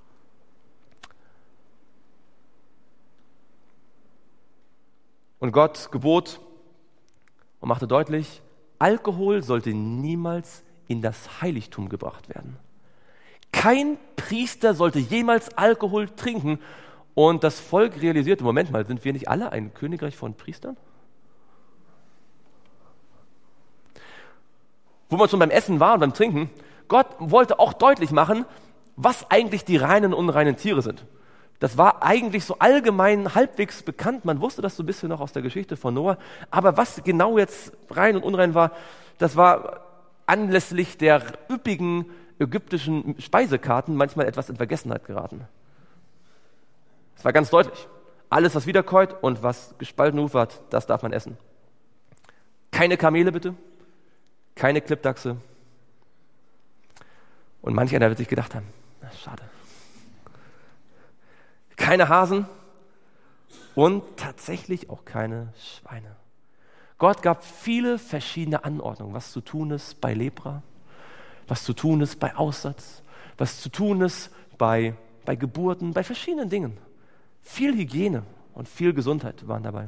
Und Gott gebot und machte deutlich, Alkohol sollte niemals in das Heiligtum gebracht werden. Kein Priester sollte jemals Alkohol trinken. Und das Volk realisierte, Moment mal, sind wir nicht alle ein Königreich von Priestern? Wo wir schon beim Essen waren, beim Trinken, Gott wollte auch deutlich machen, was eigentlich die reinen und unreinen Tiere sind. Das war eigentlich so allgemein halbwegs bekannt, man wusste das so ein bisschen noch aus der Geschichte von Noah, aber was genau jetzt rein und unrein war, das war anlässlich der üppigen ägyptischen Speisekarten manchmal etwas in Vergessenheit geraten. Es war ganz deutlich. Alles, was wiederkäut und was gespaltene Hufe hat, das darf man essen. Keine Kamele bitte, keine Klippdachse. Und manch einer wird sich gedacht haben, na, schade. Keine Hasen und tatsächlich auch keine Schweine. Gott gab viele verschiedene Anordnungen, was zu tun ist bei Lepra, was zu tun ist bei Aussatz, was zu tun ist bei, bei Geburten, bei verschiedenen Dingen. Viel Hygiene und viel Gesundheit waren dabei.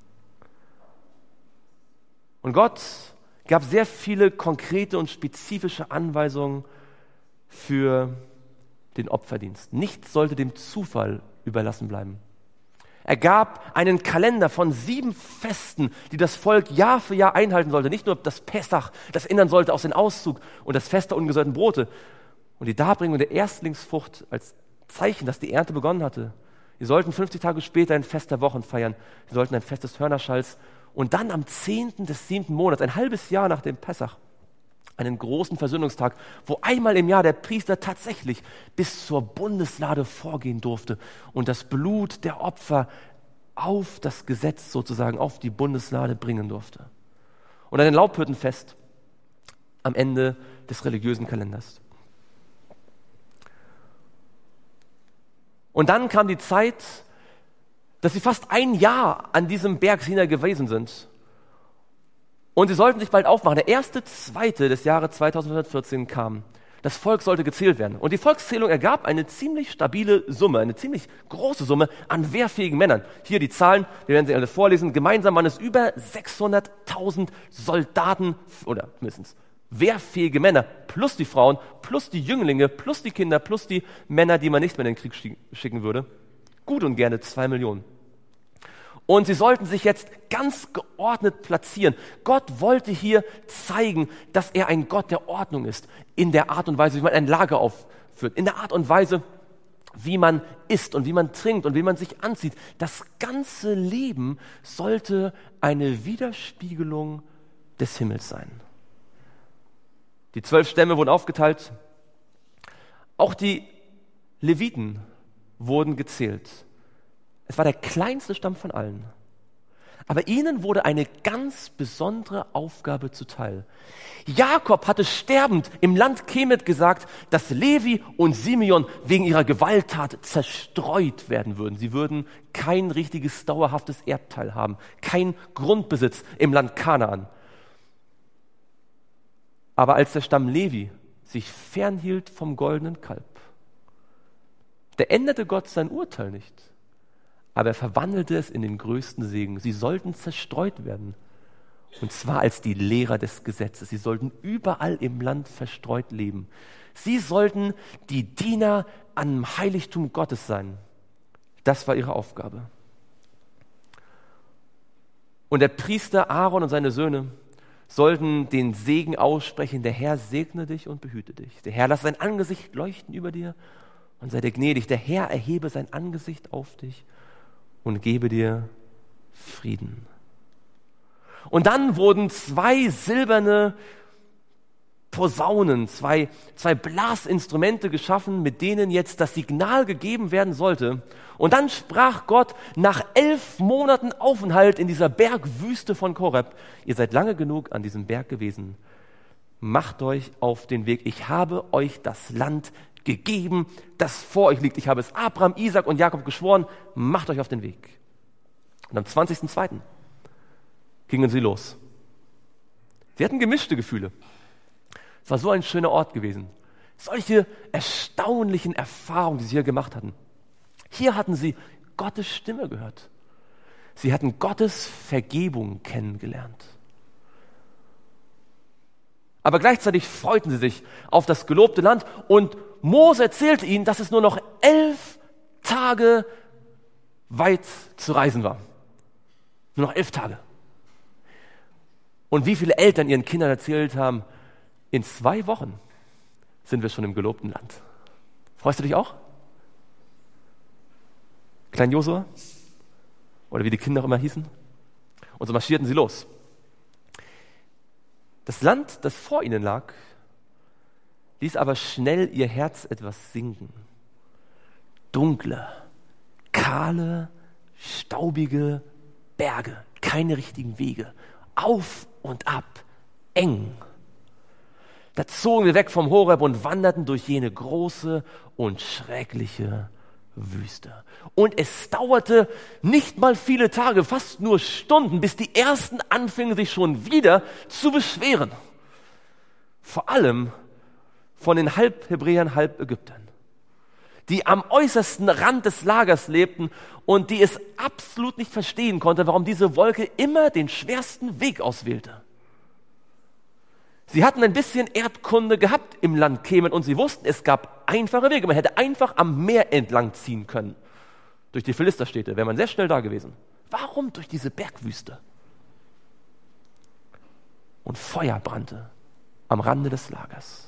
Und Gott gab sehr viele konkrete und spezifische Anweisungen für den Opferdienst. Nichts sollte dem Zufall überlassen bleiben. Er gab einen Kalender von sieben Festen, die das Volk Jahr für Jahr einhalten sollte. Nicht nur das Pessach, das erinnern sollte aus den Auszug und das Fest der ungesäuerten Brote und die Darbringung der Erstlingsfrucht als Zeichen, dass die Ernte begonnen hatte. Sie sollten fünfzig Tage später ein Fest der Wochen feiern. Sie sollten ein Fest des Hörnerschalls und dann am zehnten des siebten Monats, ein halbes Jahr nach dem Pessach, einen großen Versöhnungstag, wo einmal im Jahr der Priester tatsächlich bis zur Bundeslade vorgehen durfte und das Blut der Opfer auf das Gesetz sozusagen, auf die Bundeslade bringen durfte. Und ein Laubhüttenfest am Ende des religiösen Kalenders. Und dann kam die Zeit, dass sie fast ein Jahr an diesem Berg Sinai gewesen sind. Und sie sollten sich bald aufmachen. Der erste, zweite des Jahres zweitausendvierzehn kam. Das Volk sollte gezählt werden. Und die Volkszählung ergab eine ziemlich stabile Summe, eine ziemlich große Summe an wehrfähigen Männern. Hier die Zahlen, wir werden sie alle vorlesen. Gemeinsam waren es über sechshunderttausend Soldaten, oder mindestens wehrfähige Männer, plus die Frauen, plus die Jünglinge, plus die Kinder, plus die Männer, die man nicht mehr in den Krieg schicken würde. Gut und gerne zwei Millionen. Und sie sollten sich jetzt ganz geordnet platzieren. Gott wollte hier zeigen, dass er ein Gott der Ordnung ist, in der Art und Weise, wie man ein Lager aufführt, in der Art und Weise, wie man isst und wie man trinkt und wie man sich anzieht. Das ganze Leben sollte eine Widerspiegelung des Himmels sein. Die zwölf Stämme wurden aufgeteilt. Auch die Leviten wurden gezählt. Es war der kleinste Stamm von allen. Aber ihnen wurde eine ganz besondere Aufgabe zuteil. Jakob hatte sterbend im Land Kemet gesagt, dass Levi und Simeon wegen ihrer Gewalttat zerstreut werden würden. Sie würden kein richtiges, dauerhaftes Erbteil haben, kein Grundbesitz im Land Kanaan. Aber als der Stamm Levi sich fernhielt vom goldenen Kalb, da änderte Gott sein Urteil nicht. Aber er verwandelte es in den größten Segen. Sie sollten zerstreut werden. Und zwar als die Lehrer des Gesetzes. Sie sollten überall im Land verstreut leben. Sie sollten die Diener am Heiligtum Gottes sein. Das war ihre Aufgabe. Und der Priester Aaron und seine Söhne sollten den Segen aussprechen: Der Herr segne dich und behüte dich. Der Herr lasse sein Angesicht leuchten über dir und sei dir gnädig. Der Herr erhebe sein Angesicht auf dich und gebe dir Frieden. Und dann wurden zwei silberne Posaunen, zwei, zwei Blasinstrumente geschaffen, mit denen jetzt das Signal gegeben werden sollte. Und dann sprach Gott nach elf Monaten Aufenthalt in dieser Bergwüste von Koreb: Ihr seid lange genug an diesem Berg gewesen. Macht euch auf den Weg. Ich habe euch das Land gegeben, das vor euch liegt. Ich habe es Abraham, Isaak und Jakob geschworen. Macht euch auf den Weg. Und am zwanzigsten zweiten gingen sie los. Sie hatten gemischte Gefühle. Es war so ein schöner Ort gewesen. Solche erstaunlichen Erfahrungen, die sie hier gemacht hatten. Hier hatten sie Gottes Stimme gehört. Sie hatten Gottes Vergebung kennengelernt. Aber gleichzeitig freuten sie sich auf das gelobte Land und Mose erzählte ihnen, dass es nur noch elf Tage weit zu reisen war. Nur noch elf Tage. Und wie viele Eltern ihren Kindern erzählt haben: In zwei Wochen sind wir schon im gelobten Land. Freust du dich auch? Klein Josua? Oder wie die Kinder auch immer hießen? Und so marschierten sie los. Das Land, das vor ihnen lag, ließ aber schnell ihr Herz etwas sinken. Dunkle, kahle, staubige Berge, keine richtigen Wege, auf und ab, eng. Da zogen wir weg vom Horeb und wanderten durch jene große und schreckliche Wüste. Und es dauerte nicht mal viele Tage, fast nur Stunden, bis die Ersten anfingen, sich schon wieder zu beschweren. Vor allem von den halb Hebräern, halb Ägyptern, die am äußersten Rand des Lagers lebten und die es absolut nicht verstehen konnten, warum diese Wolke immer den schwersten Weg auswählte. Sie hatten ein bisschen Erdkunde gehabt im Land Kemen und sie wussten, es gab einfache Wege. Man hätte einfach am Meer entlang ziehen können. Durch die Philisterstädte wäre man sehr schnell da gewesen. Warum durch diese Bergwüste? Und Feuer brannte am Rande des Lagers.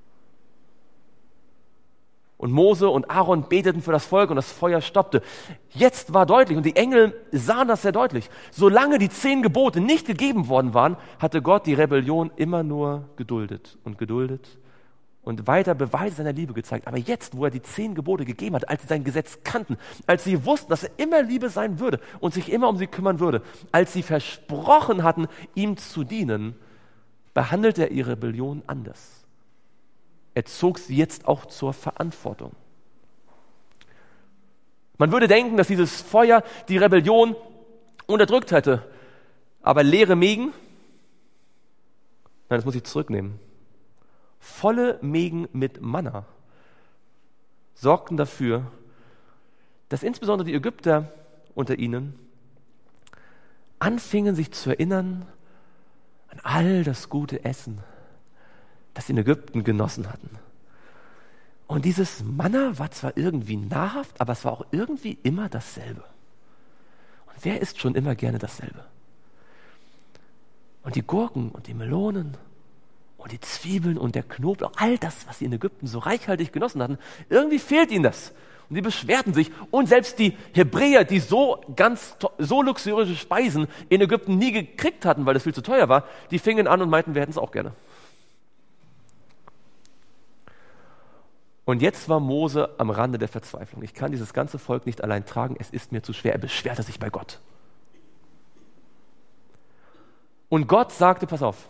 Und Mose und Aaron beteten für das Volk und das Feuer stoppte. Jetzt war deutlich, und die Engel sahen das sehr deutlich, solange die zehn Gebote nicht gegeben worden waren, hatte Gott die Rebellion immer nur geduldet und geduldet und weiter Beweise seiner Liebe gezeigt. Aber jetzt, wo er die zehn Gebote gegeben hat, als sie sein Gesetz kannten, als sie wussten, dass er immer Liebe sein würde und sich immer um sie kümmern würde, als sie versprochen hatten, ihm zu dienen, behandelte er ihre Rebellion anders. Er zog sie jetzt auch zur Verantwortung. Man würde denken, dass dieses Feuer die Rebellion unterdrückt hätte. Aber leere Mägen, nein, das muss ich zurücknehmen. Volle Mägen mit Manna sorgten dafür, dass insbesondere die Ägypter unter ihnen anfingen, sich zu erinnern an all das gute Essen, das sie in Ägypten genossen hatten. Und dieses Manna war zwar irgendwie nahrhaft, aber es war auch irgendwie immer dasselbe. Und wer isst schon immer gerne dasselbe? Und die Gurken und die Melonen und die Zwiebeln und der Knoblauch, all das, was sie in Ägypten so reichhaltig genossen hatten, irgendwie fehlt ihnen das. Und sie beschwerten sich. Und selbst die Hebräer, die so ganz so luxuriöse Speisen in Ägypten nie gekriegt hatten, weil es viel zu teuer war, die fingen an und meinten, wir hätten es auch gerne. Und jetzt war Mose am Rande der Verzweiflung. Ich kann dieses ganze Volk nicht allein tragen, es ist mir zu schwer. Er beschwerte sich bei Gott. Und Gott sagte, pass auf,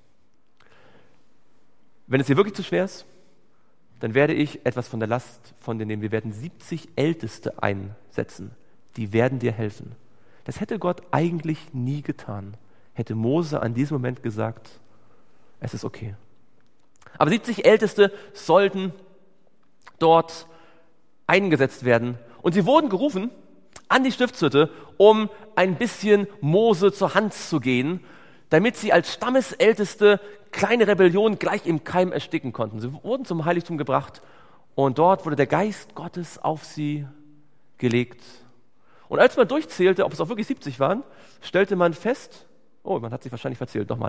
wenn es dir wirklich zu schwer ist, dann werde ich etwas von der Last von dir nehmen. Wir werden siebzig Älteste einsetzen, die werden dir helfen. Das hätte Gott eigentlich nie getan. Hätte Mose an diesem Moment gesagt, es ist okay. Aber siebzig Älteste sollten dort eingesetzt werden. Und sie wurden gerufen an die Stiftshütte, um ein bisschen Mose zur Hand zu gehen, damit sie als Stammesälteste kleine Rebellion gleich im Keim ersticken konnten. Sie wurden zum Heiligtum gebracht und dort wurde der Geist Gottes auf sie gelegt. Und als man durchzählte, ob es auch wirklich siebzig waren, stellte man fest, oh, man hat sich wahrscheinlich verzählt, nochmal.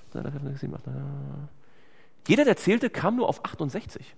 Jeder, der zählte, kam nur auf achtundsechzig.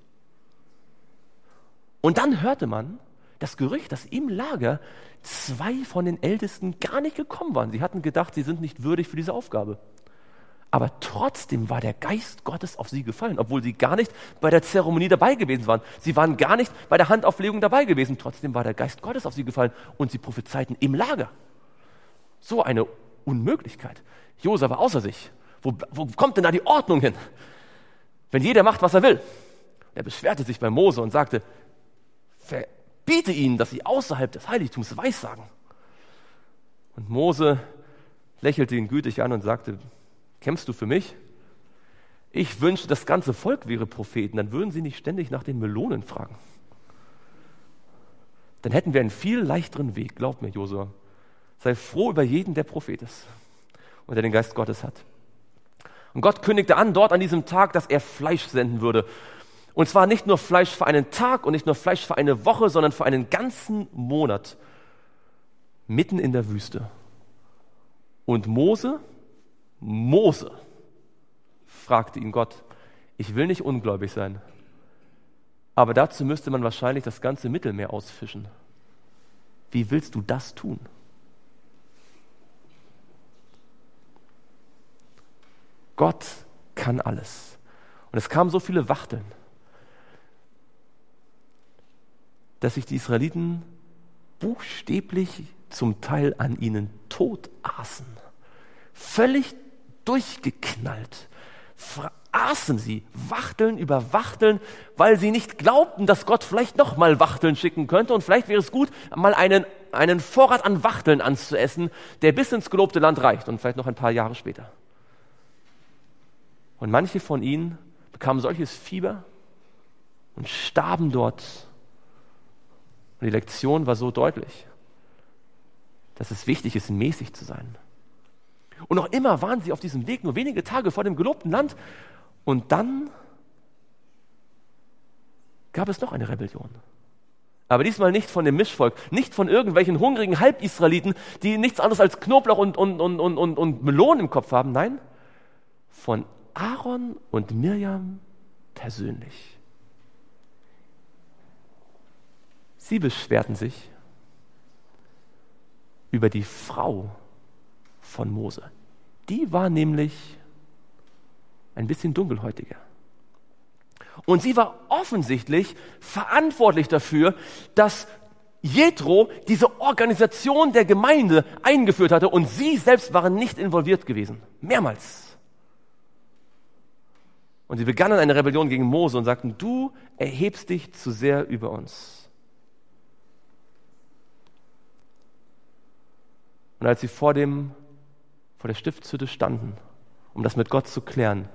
Und dann hörte man das Gerücht, dass im Lager zwei von den Ältesten gar nicht gekommen waren. Sie hatten gedacht, sie sind nicht würdig für diese Aufgabe. Aber trotzdem war der Geist Gottes auf sie gefallen, obwohl sie gar nicht bei der Zeremonie dabei gewesen waren. Sie waren gar nicht bei der Handauflegung dabei gewesen. Trotzdem war der Geist Gottes auf sie gefallen und sie prophezeiten im Lager. So eine Unmöglichkeit. Josua war außer sich. Wo, wo kommt denn da die Ordnung hin? Wenn jeder macht, was er will. Er beschwerte sich bei Mose und sagte, verbiete ihnen, dass sie außerhalb des Heiligtums weissagen. Und Mose lächelte ihn gütig an und sagte, kämpfst du für mich? Ich wünschte, das ganze Volk wäre Propheten, dann würden sie nicht ständig nach den Melonen fragen. Dann hätten wir einen viel leichteren Weg, glaub mir, Josua. Sei froh über jeden, der Prophet ist und der den Geist Gottes hat. Und Gott kündigte an, dort an diesem Tag, dass er Fleisch senden würde. Und zwar nicht nur Fleisch für einen Tag und nicht nur Fleisch für eine Woche, sondern für einen ganzen Monat. Mitten in der Wüste. Und Mose, Mose, fragte ihn Gott, ich will nicht ungläubig sein, aber dazu müsste man wahrscheinlich das ganze Mittelmeer ausfischen. Wie willst du das tun? Gott kann alles. Und es kamen so viele Wachteln, dass sich die Israeliten buchstäblich zum Teil an ihnen tot aßen. Völlig durchgeknallt. Veraßen sie Wachteln über Wachteln, weil sie nicht glaubten, dass Gott vielleicht noch mal Wachteln schicken könnte. Und vielleicht wäre es gut, mal einen, einen Vorrat an Wachteln anzuessen, der bis ins gelobte Land reicht und vielleicht noch ein paar Jahre später. Und manche von ihnen bekamen solches Fieber und starben dort. Und die Lektion war so deutlich, dass es wichtig ist, mäßig zu sein. Und noch immer waren sie auf diesem Weg, nur wenige Tage vor dem gelobten Land. Und dann gab es noch eine Rebellion. Aber diesmal nicht von dem Mischvolk, nicht von irgendwelchen hungrigen Halbisraeliten, die nichts anderes als Knoblauch und, und, und, und, und, und Melonen im Kopf haben. Nein, von Aaron und Mirjam persönlich. Sie beschwerten sich über die Frau von Mose. Die war nämlich ein bisschen dunkelhäutiger. Und sie war offensichtlich verantwortlich dafür, dass Jethro diese Organisation der Gemeinde eingeführt hatte und sie selbst waren nicht involviert gewesen. Mehrmals. Und sie begannen eine Rebellion gegen Mose und sagten, du erhebst dich zu sehr über uns. Und als sie vor dem, vor der Stiftshütte standen, um das mit Gott zu klären,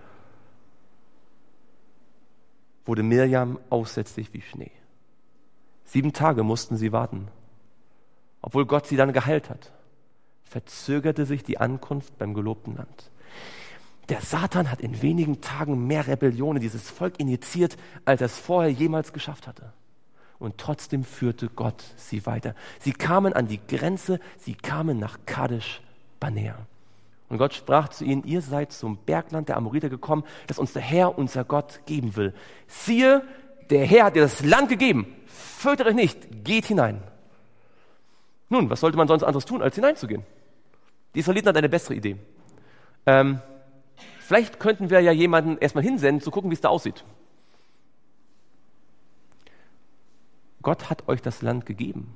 wurde Mirjam aussätzlich wie Schnee. Sieben Tage mussten sie warten. Obwohl Gott sie dann geheilt hat, verzögerte sich die Ankunft beim gelobten Land. Der Satan hat in wenigen Tagen mehr Rebellion in dieses Volk injiziert, als er es vorher jemals geschafft hatte. Und trotzdem führte Gott sie weiter. Sie kamen an die Grenze, sie kamen nach Kadesh Barnea. Und Gott sprach zu ihnen, ihr seid zum Bergland der Amoriter gekommen, das uns der Herr, unser Gott, geben will. Siehe, der Herr hat dir das Land gegeben. Fürchtet euch nicht, geht hinein. Nun, was sollte man sonst anderes tun, als hineinzugehen? Die Israeliten hatten eine bessere Idee. Ähm, vielleicht könnten wir ja jemanden erstmal hinsenden, zu gucken, wie es da aussieht. Gott hat euch das Land gegeben.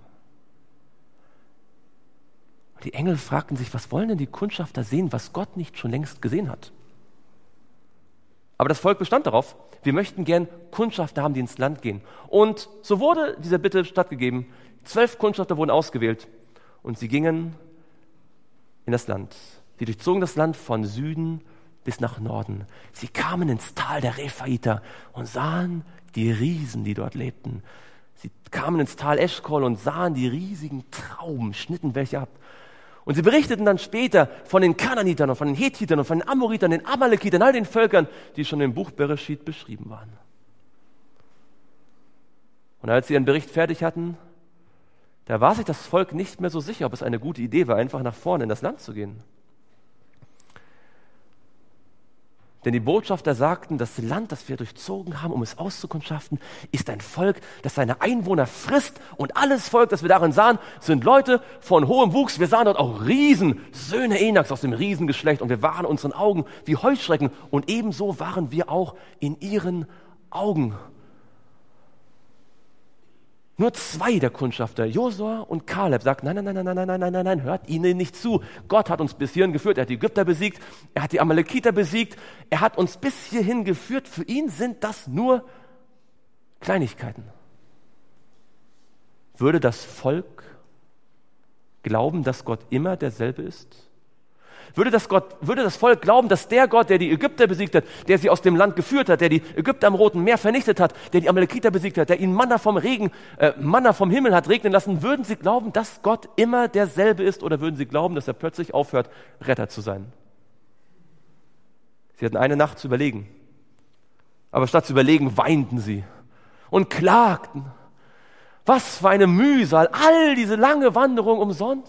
Die Engel fragten sich, was wollen denn die Kundschafter sehen, was Gott nicht schon längst gesehen hat? Aber das Volk bestand darauf, wir möchten gern Kundschafter haben, die ins Land gehen. Und so wurde dieser Bitte stattgegeben. Zwölf Kundschafter wurden ausgewählt und sie gingen in das Land. Sie durchzogen das Land von Süden bis nach Norden. Sie kamen ins Tal der Rephaiter und sahen die Riesen, die dort lebten. Sie kamen ins Tal Eschkol und sahen die riesigen Trauben, schnitten welche ab. Und sie berichteten dann später von den Kananitern und von den Hethitern und von den Amoritern, den Amalekitern, all den Völkern, die schon im Buch Bereshit beschrieben waren. Und als sie ihren Bericht fertig hatten, da war sich das Volk nicht mehr so sicher, ob es eine gute Idee war, einfach nach vorne in das Land zu gehen. Denn die Botschafter sagten, das Land, das wir durchzogen haben, um es auszukundschaften, ist ein Volk, das seine Einwohner frisst. Und alles Volk, das wir darin sahen, sind Leute von hohem Wuchs. Wir sahen dort auch Riesen, Söhne Enaks aus dem Riesengeschlecht. Und wir waren unseren Augen wie Heuschrecken. Und ebenso waren wir auch in ihren Augen. Nur zwei der Kundschafter, Josua und Kaleb, sagten, nein, nein, nein, nein, nein, nein, nein, nein, nein, hört ihnen nicht zu. Gott hat uns bis hierhin geführt. Er hat die Ägypter besiegt, er hat die Amalekiter besiegt, er hat uns bis hierhin geführt. Für ihn sind das nur Kleinigkeiten. Würde das Volk glauben, dass Gott immer derselbe ist? Würde das, Gott, würde das Volk glauben, dass der Gott, der die Ägypter besiegt hat, der sie aus dem Land geführt hat, der die Ägypter am Roten Meer vernichtet hat, der die Amalekiter besiegt hat, der ihnen Manna vom Regen, äh, Manna vom Himmel hat regnen lassen, würden sie glauben, dass Gott immer derselbe ist, oder würden sie glauben, dass er plötzlich aufhört, Retter zu sein? Sie hatten eine Nacht zu überlegen. Aber statt zu überlegen, weinten sie und klagten. Was für eine Mühsal, all diese lange Wanderung umsonst.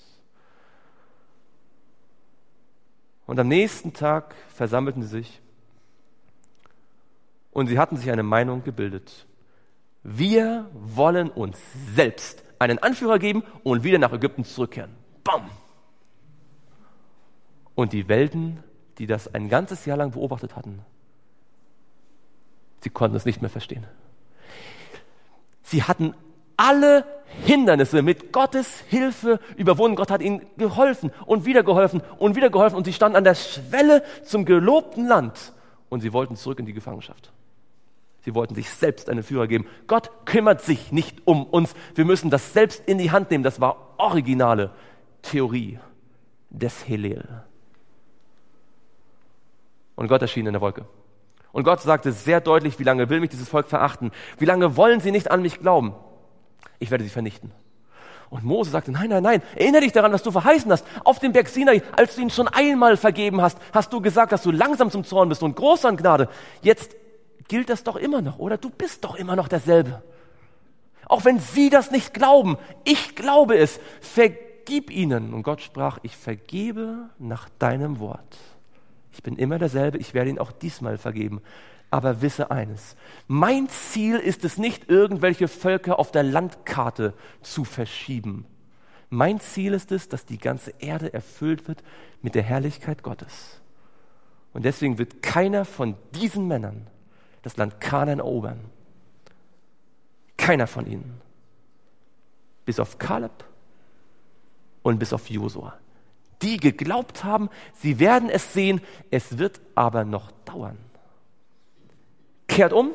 Und am nächsten Tag versammelten sie sich und sie hatten sich eine Meinung gebildet. Wir wollen uns selbst einen Anführer geben und wieder nach Ägypten zurückkehren. Bam! Und die wählten die das ein ganzes Jahr lang beobachtet hatten, sie konnten es nicht mehr verstehen. Sie hatten alle Hindernisse mit Gottes Hilfe überwunden. Gott hat ihnen geholfen und wieder geholfen und wieder geholfen und sie standen an der Schwelle zum gelobten Land und sie wollten zurück in die Gefangenschaft. Sie wollten sich selbst einen Führer geben. Gott kümmert sich nicht um uns. Wir müssen das selbst in die Hand nehmen. Das war originale Theorie des Hillel. Und Gott erschien in der Wolke. Und Gott sagte sehr deutlich, wie lange will mich dieses Volk verachten? Wie lange wollen sie nicht an mich glauben? Ich werde sie vernichten. Und Mose sagte, nein, nein, nein, erinnere dich daran, was du verheißen hast. Auf dem Berg Sinai, als du ihn schon einmal vergeben hast, hast du gesagt, dass du langsam zum Zorn bist und groß an Gnade. Jetzt gilt das doch immer noch, oder? Du bist doch immer noch derselbe. Auch wenn sie das nicht glauben, ich glaube es, vergib ihnen. Und Gott sprach, ich vergebe nach deinem Wort. Ich bin immer derselbe, ich werde ihn auch diesmal vergeben. Aber wisse eines, mein Ziel ist es nicht, irgendwelche Völker auf der Landkarte zu verschieben. Mein Ziel ist es, dass die ganze Erde erfüllt wird mit der Herrlichkeit Gottes. Und deswegen wird keiner von diesen Männern das Land Kanaan erobern. Keiner von ihnen. Bis auf Kaleb und bis auf Josua. Die geglaubt haben, sie werden es sehen, es wird aber noch dauern. Kehrt um.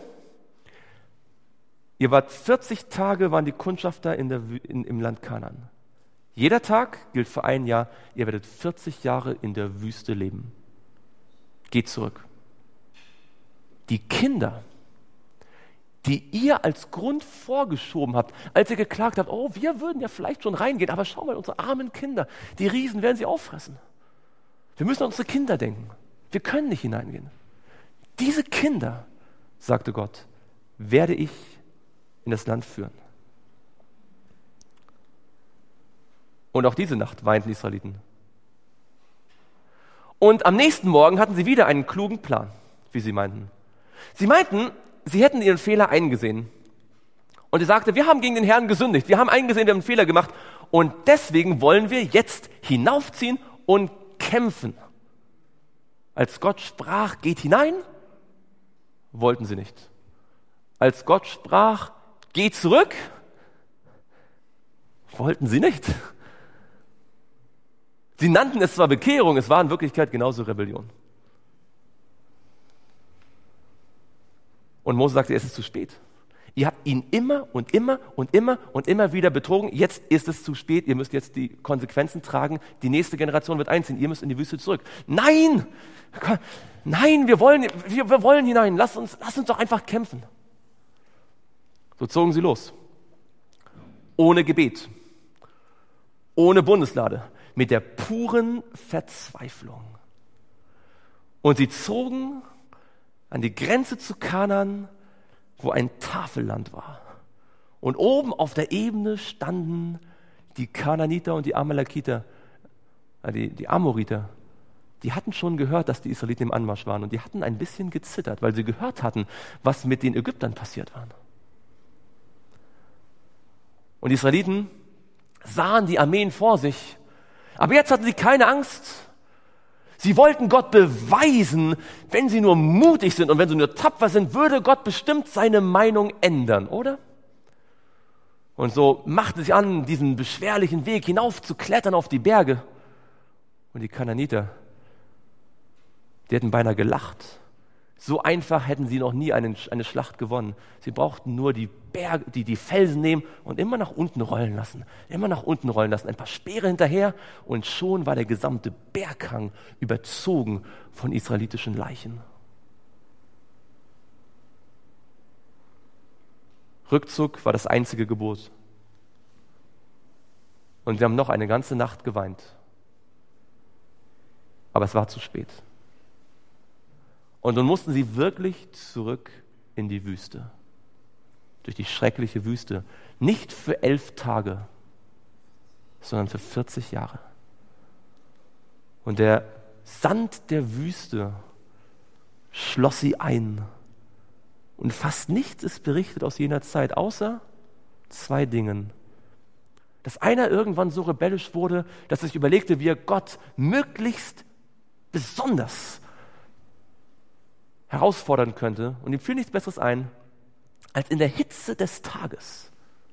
Ihr wart vierzig Tage, waren die Kundschafter in der, in, im Land Kanaan. Jeder Tag gilt für ein Jahr. Ihr werdet vierzig Jahre in der Wüste leben. Geht zurück. Die Kinder, die ihr als Grund vorgeschoben habt, als ihr geklagt habt, oh, wir würden ja vielleicht schon reingehen, aber schau mal, unsere armen Kinder, die Riesen werden sie auffressen. Wir müssen an unsere Kinder denken. Wir können nicht hineingehen. Diese Kinder, sagte Gott, werde ich in das Land führen. Und auch diese Nacht weinten die Israeliten. Und am nächsten Morgen hatten sie wieder einen klugen Plan, wie sie meinten. Sie meinten, sie hätten ihren Fehler eingesehen. Und er sagte, wir haben gegen den Herrn gesündigt. Wir haben eingesehen, wir haben einen Fehler gemacht. Und deswegen wollen wir jetzt hinaufziehen und kämpfen. Als Gott sprach, geht hinein, wollten sie nicht. Als Gott sprach, geht zurück, wollten sie nicht. Sie nannten es zwar Bekehrung, es war in Wirklichkeit genauso Rebellion. Und Mose sagte, es ist zu spät. Ihr habt ihn immer und immer und immer und immer wieder betrogen. Jetzt ist es zu spät. Ihr müsst jetzt die Konsequenzen tragen. Die nächste Generation wird einziehen. Ihr müsst in die Wüste zurück. Nein! Nein, wir wollen, wir, wir wollen hinein. Lass uns, lass uns doch einfach kämpfen. So zogen sie los. Ohne Gebet. Ohne Bundeslade. Mit der puren Verzweiflung. Und sie zogen an die Grenze zu Kanaan, wo ein Tafelland war. Und oben auf der Ebene standen die Kanaaniter und die Amalekiter, äh, die, die Amoriter. Die hatten schon gehört, dass die Israeliten im Anmarsch waren. Und die hatten ein bisschen gezittert, weil sie gehört hatten, was mit den Ägyptern passiert war. Und die Israeliten sahen die Armeen vor sich. Aber jetzt hatten sie keine Angst. Sie wollten Gott beweisen, wenn sie nur mutig sind und wenn sie nur tapfer sind, würde Gott bestimmt seine Meinung ändern, oder? Und so machten sie an, diesen beschwerlichen Weg hinauf zu klettern auf die Berge. Und die Kanaaniter, die hätten beinahe gelacht. So einfach hätten sie noch nie einen, eine Schlacht gewonnen. Sie brauchten nur die, Berge, die, die Felsen nehmen und immer nach unten rollen lassen. Immer nach unten rollen lassen. Ein paar Speere hinterher und schon war der gesamte Berghang überzogen von israelitischen Leichen. Rückzug war das einzige Gebot. Und wir haben noch eine ganze Nacht geweint. Aber es war zu spät. Und nun mussten sie wirklich zurück in die Wüste. Durch die schreckliche Wüste. Nicht für elf Tage, sondern für vierzig Jahre. Und der Sand der Wüste schloss sie ein. Und fast nichts ist berichtet aus jener Zeit, außer zwei Dingen. Dass einer irgendwann so rebellisch wurde, dass er sich überlegte, wie er Gott möglichst besonders herausfordern könnte. Und ihm fiel nichts Besseres ein, als in der Hitze des Tages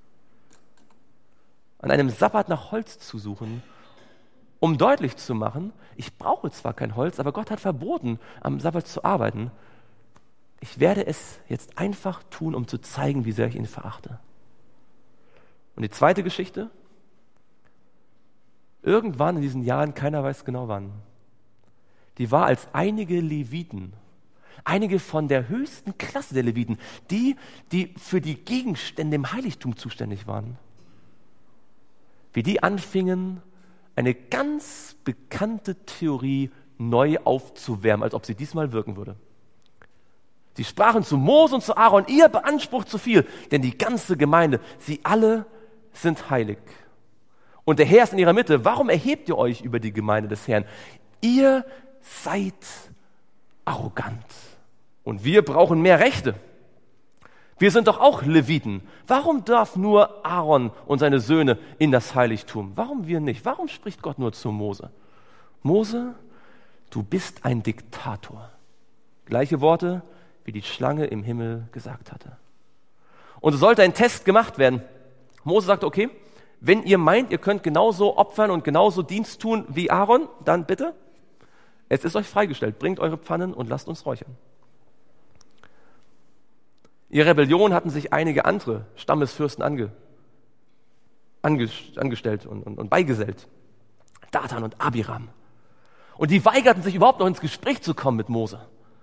an einem Sabbat nach Holz zu suchen, um deutlich zu machen, ich brauche zwar kein Holz, aber Gott hat verboten, am Sabbat zu arbeiten. Ich werde es jetzt einfach tun, um zu zeigen, wie sehr ich ihn verachte. Und die zweite Geschichte, irgendwann in diesen Jahren, keiner weiß genau wann, die war, als einige Leviten, einige von der höchsten Klasse der Leviten, die, die für die Gegenstände im Heiligtum zuständig waren, wie die anfingen, eine ganz bekannte Theorie neu aufzuwärmen, als ob sie diesmal wirken würde. Sie sprachen zu Mose und zu Aaron, ihr beansprucht zu viel, denn die ganze Gemeinde, sie alle sind heilig. Und der Herr ist in ihrer Mitte. Warum erhebt ihr euch über die Gemeinde des Herrn? Ihr seid arrogant. Und wir brauchen mehr Rechte. Wir sind doch auch Leviten. Warum darf nur Aaron und seine Söhne in das Heiligtum? Warum wir nicht? Warum spricht Gott nur zu Mose? Mose, du bist ein Diktator. Gleiche Worte, wie die Schlange im Himmel gesagt hatte. Und so sollte ein Test gemacht werden. Mose sagte, okay, wenn ihr meint, ihr könnt genauso opfern und genauso Dienst tun wie Aaron, dann bitte, es ist euch freigestellt, bringt eure Pfannen und lasst uns räuchern. Ihre Rebellion hatten sich einige andere Stammesfürsten ange, ange, angestellt und, und, und beigesellt. Dathan und Abiram. Und die weigerten sich überhaupt noch ins Gespräch zu kommen mit Mose.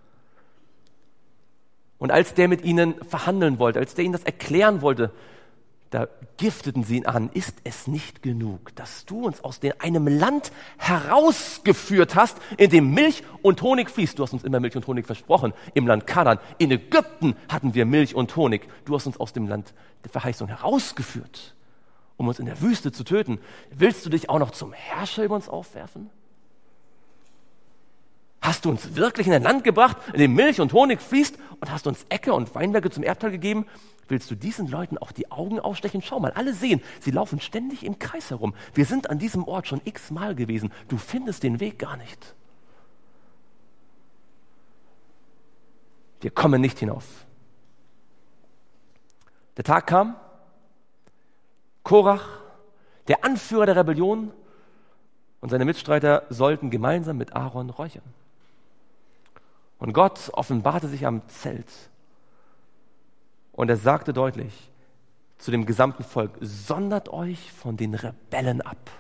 Und als der mit ihnen verhandeln wollte, als der ihnen das erklären wollte, da gifteten sie ihn an. Ist es nicht genug, dass du uns aus dem, einem Land herausgeführt hast, in dem Milch und Honig fließt? Du hast uns immer Milch und Honig versprochen, im Land Kanaan. In Ägypten hatten wir Milch und Honig. Du hast uns aus dem Land der Verheißung herausgeführt, um uns in der Wüste zu töten. Willst du dich auch noch zum Herrscher über uns aufwerfen? Hast du uns wirklich in ein Land gebracht, in dem Milch und Honig fließt, und hast uns Äcker und Weinberge zum Erbteil gegeben? Willst du diesen Leuten auch die Augen ausstechen? Schau mal, alle sehen, sie laufen ständig im Kreis herum. Wir sind an diesem Ort schon x-mal gewesen. Du findest den Weg gar nicht. Wir kommen nicht hinauf. Der Tag kam. Korach, der Anführer der Rebellion, und seine Mitstreiter sollten gemeinsam mit Aaron räuchern. Und Gott offenbarte sich am Zelt. Und er sagte deutlich zu dem gesamten Volk, sondert euch von den Rebellen ab.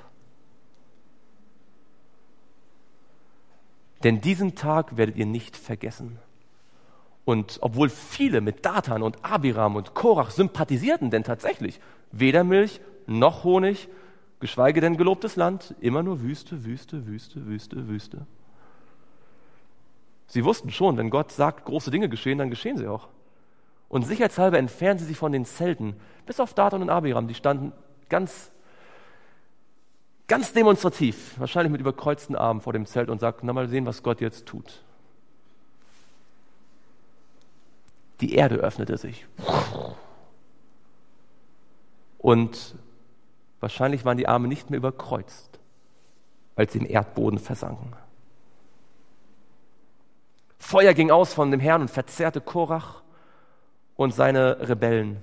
Denn diesen Tag werdet ihr nicht vergessen. Und obwohl viele mit Dathan und Abiram und Korach sympathisierten, denn tatsächlich weder Milch noch Honig, geschweige denn gelobtes Land, immer nur Wüste, Wüste, Wüste, Wüste, Wüste. Sie wussten schon, wenn Gott sagt, große Dinge geschehen, dann geschehen sie auch. Und sicherheitshalber entfernen sie sich von den Zelten, bis auf Dathan und Abiram, die standen ganz, ganz demonstrativ, wahrscheinlich mit überkreuzten Armen vor dem Zelt und sagten, na mal sehen, was Gott jetzt tut. Die Erde öffnete sich. Und wahrscheinlich waren die Arme nicht mehr überkreuzt, als sie im Erdboden versanken. Feuer ging aus von dem Herrn und verzehrte Korach und seine Rebellen.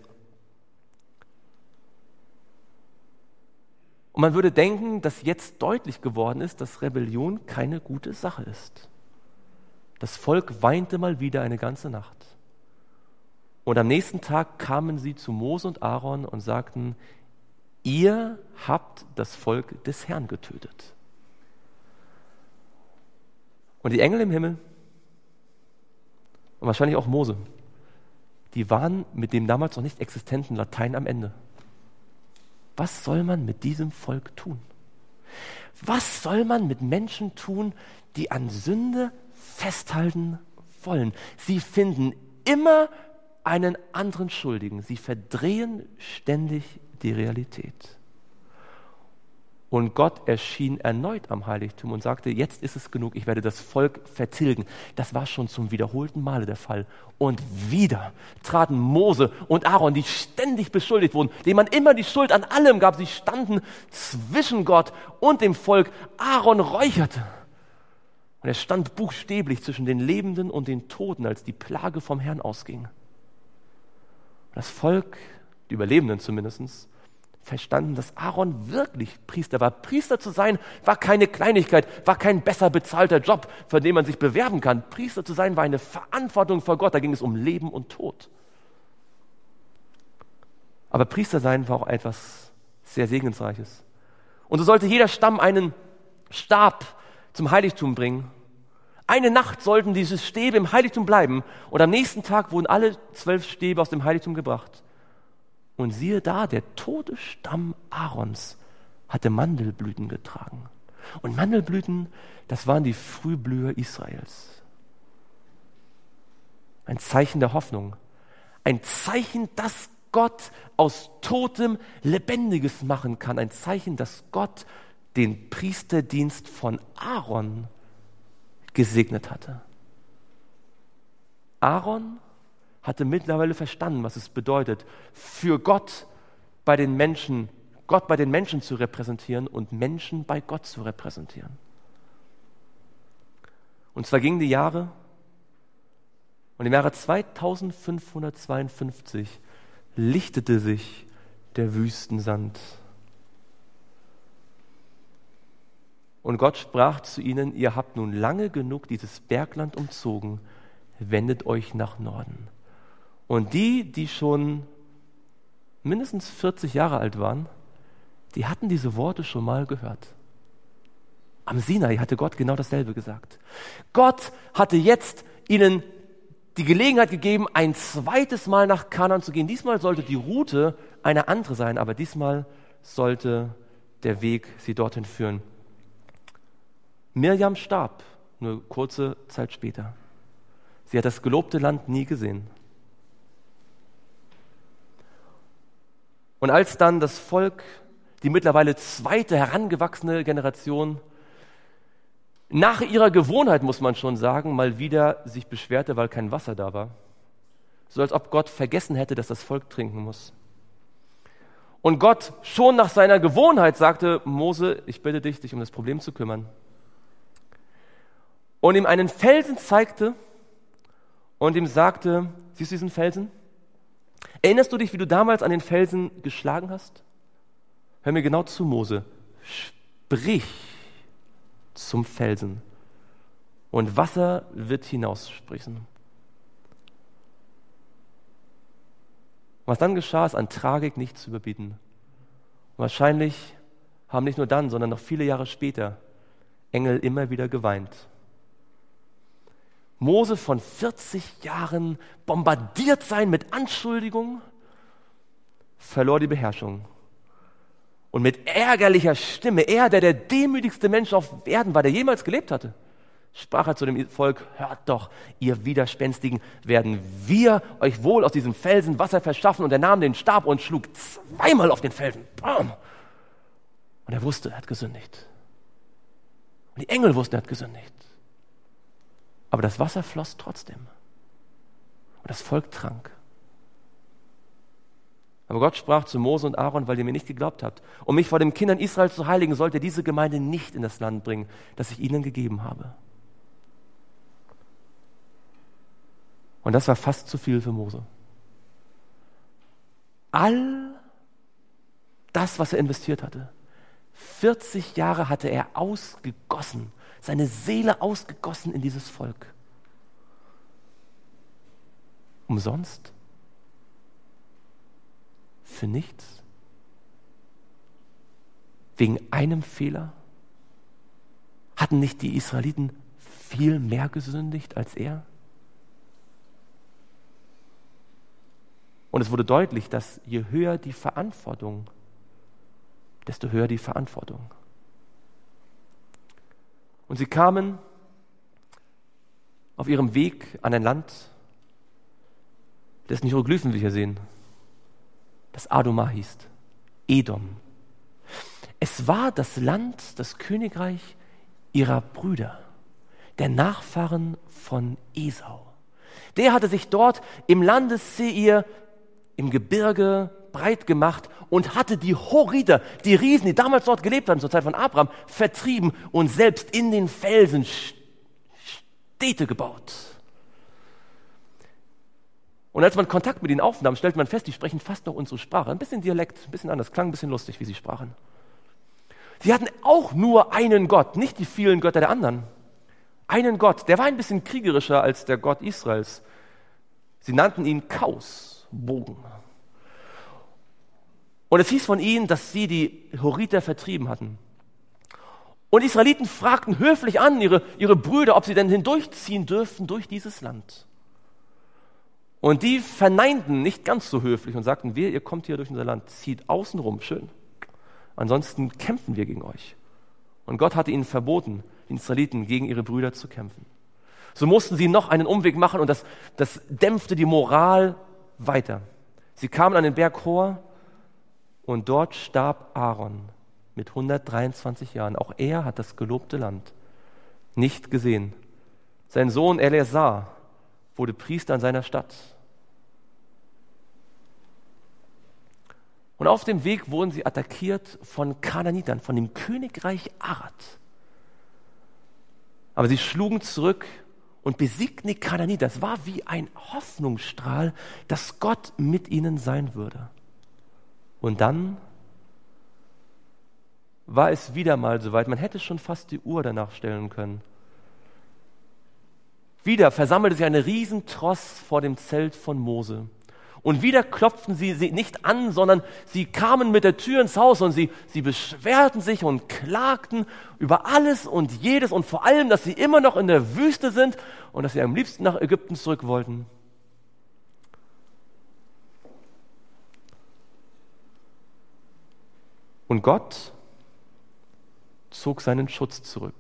Und man würde denken, dass jetzt deutlich geworden ist, dass Rebellion keine gute Sache ist. Das Volk weinte mal wieder eine ganze Nacht. Und am nächsten Tag kamen sie zu Mose und Aaron und sagten, ihr habt das Volk des Herrn getötet. Und die Engel im Himmel und wahrscheinlich auch Mose, die waren mit dem damals noch nicht existenten Latein am Ende. Was soll man mit diesem Volk tun? Was soll man mit Menschen tun, die an Sünde festhalten wollen? Sie finden immer einen anderen Schuldigen. Sie verdrehen ständig die Realität. Und Gott erschien erneut am Heiligtum und sagte, jetzt ist es genug, ich werde das Volk vertilgen. Das war schon zum wiederholten Male der Fall. Und wieder traten Mose und Aaron, die ständig beschuldigt wurden, denen man immer die Schuld an allem gab. Sie standen zwischen Gott und dem Volk. Aaron räucherte. Und er stand buchstäblich zwischen den Lebenden und den Toten, als die Plage vom Herrn ausging. Und das Volk, die Überlebenden zumindest, verstanden, dass Aaron wirklich Priester war. Priester zu sein, war keine Kleinigkeit, war kein besser bezahlter Job, für den man sich bewerben kann. Priester zu sein, war eine Verantwortung vor Gott. Da ging es um Leben und Tod. Aber Priester sein war auch etwas sehr Segensreiches. Und so sollte jeder Stamm einen Stab zum Heiligtum bringen. Eine Nacht sollten diese Stäbe im Heiligtum bleiben und am nächsten Tag wurden alle zwölf Stäbe aus dem Heiligtum gebracht. Und siehe da, der tote Stamm Aarons hatte Mandelblüten getragen. Und Mandelblüten, das waren die Frühblüher Israels. Ein Zeichen der Hoffnung. Ein Zeichen, dass Gott aus Totem Lebendiges machen kann. Ein Zeichen, dass Gott den Priesterdienst von Aaron gesegnet hatte. Aaron hatte mittlerweile verstanden, was es bedeutet, für Gott bei den Menschen, Gott bei den Menschen zu repräsentieren und Menschen bei Gott zu repräsentieren. Und zwar gingen die Jahre und im Jahre zweitausendfünfhundertzweiundfünfzig lichtete sich der Wüstensand. Und Gott sprach zu ihnen: Ihr habt nun lange genug dieses Bergland umzogen, wendet euch nach Norden. Und die, die schon mindestens vierzig Jahre alt waren, die hatten diese Worte schon mal gehört. Am Sinai hatte Gott genau dasselbe gesagt. Gott hatte jetzt ihnen die Gelegenheit gegeben, ein zweites Mal nach Kanaan zu gehen. Diesmal sollte die Route eine andere sein, aber diesmal sollte der Weg sie dorthin führen. Mirjam starb, nur kurze Zeit später. Sie hat das gelobte Land nie gesehen. Und als dann das Volk, die mittlerweile zweite herangewachsene Generation, nach ihrer Gewohnheit, muss man schon sagen, mal wieder sich beschwerte, weil kein Wasser da war, so als ob Gott vergessen hätte, dass das Volk trinken muss. Und Gott schon nach seiner Gewohnheit sagte: Mose, ich bitte dich, dich um das Problem zu kümmern. Und ihm einen Felsen zeigte und ihm sagte: Siehst du diesen Felsen? Erinnerst du dich, wie du damals an den Felsen geschlagen hast? Hör mir genau zu, Mose. Sprich zum Felsen und Wasser wird hinausspritzen. Was dann geschah, ist an Tragik nicht zu überbieten. Und wahrscheinlich haben nicht nur dann, sondern noch viele Jahre später Engel immer wieder geweint. Mose von vierzig Jahren bombardiert sein mit Anschuldigungen, verlor die Beherrschung. Und mit ärgerlicher Stimme, er, der der demütigste Mensch auf Erden war, der jemals gelebt hatte, sprach er zu dem Volk: Hört doch, ihr Widerspenstigen, werden wir euch wohl aus diesem Felsen Wasser verschaffen? Und er nahm den Stab und schlug zweimal auf den Felsen. Bam! Und er wusste, er hat gesündigt. Und die Engel wussten, er hat gesündigt. Aber das Wasser floss trotzdem. Und das Volk trank. Aber Gott sprach zu Mose und Aaron: Weil ihr mir nicht geglaubt habt, um mich vor den Kindern Israels zu heiligen, sollt ihr diese Gemeinde nicht in das Land bringen, das ich ihnen gegeben habe. Und das war fast zu viel für Mose. All das, was er investiert hatte, vierzig Jahre hatte er ausgegossen, seine Seele ausgegossen in dieses Volk. Umsonst? Für nichts? Wegen einem Fehler? Hatten nicht die Israeliten viel mehr gesündigt als er? Und es wurde deutlich, dass je höher die Verantwortung, desto höher die Verantwortung. Und sie kamen auf ihrem Weg an ein Land, dessen Hieroglyphen wir hier sehen, das Adumah hieß, Edom. Es war das Land, das Königreich ihrer Brüder, der Nachfahren von Esau. Der hatte sich dort im Lande Seir, im Gebirge, breit gemacht und hatte die Horiter, die Riesen, die damals dort gelebt hatten, zur Zeit von Abraham, vertrieben und selbst in den Felsen Städte gebaut. Und als man Kontakt mit ihnen aufnahm, stellte man fest, die sprechen fast noch unsere Sprache. Ein bisschen Dialekt, ein bisschen anders, klang ein bisschen lustig, wie sie sprachen. Sie hatten auch nur einen Gott, nicht die vielen Götter der anderen. Einen Gott, der war ein bisschen kriegerischer als der Gott Israels. Sie nannten ihn Chaos, Bogen. Und es hieß von ihnen, dass sie die Horiter vertrieben hatten. Und die Israeliten fragten höflich an ihre, ihre Brüder, ob sie denn hindurchziehen dürften durch dieses Land. Und die verneinten nicht ganz so höflich und sagten, wir, ihr kommt hier durch unser Land, zieht außenrum, schön. Ansonsten kämpfen wir gegen euch. Und Gott hatte ihnen verboten, den Israeliten gegen ihre Brüder zu kämpfen. So mussten sie noch einen Umweg machen und das, das dämpfte die Moral weiter. Sie kamen an den Berg Hor und dort starb Aaron mit hundertdreiundzwanzig Jahren. Auch er hat das gelobte Land nicht gesehen. Sein Sohn Eleazar wurde Priester in seiner Stadt. Und auf dem Weg wurden sie attackiert von Kanaanitern, von dem Königreich Arad. Aber sie schlugen zurück und besiegten die Kanaaniter. Es war wie ein Hoffnungsstrahl, dass Gott mit ihnen sein würde. Und dann war es wieder mal soweit. Man hätte schon fast die Uhr danach stellen können. Wieder versammelte sich eine Riesentross vor dem Zelt von Mose. Und wieder klopften sie sie nicht an, sondern sie kamen mit der Tür ins Haus und sie, sie beschwerten sich und klagten über alles und jedes und vor allem, dass sie immer noch in der Wüste sind und dass sie am liebsten nach Ägypten zurück wollten. Und Gott zog seinen Schutz zurück.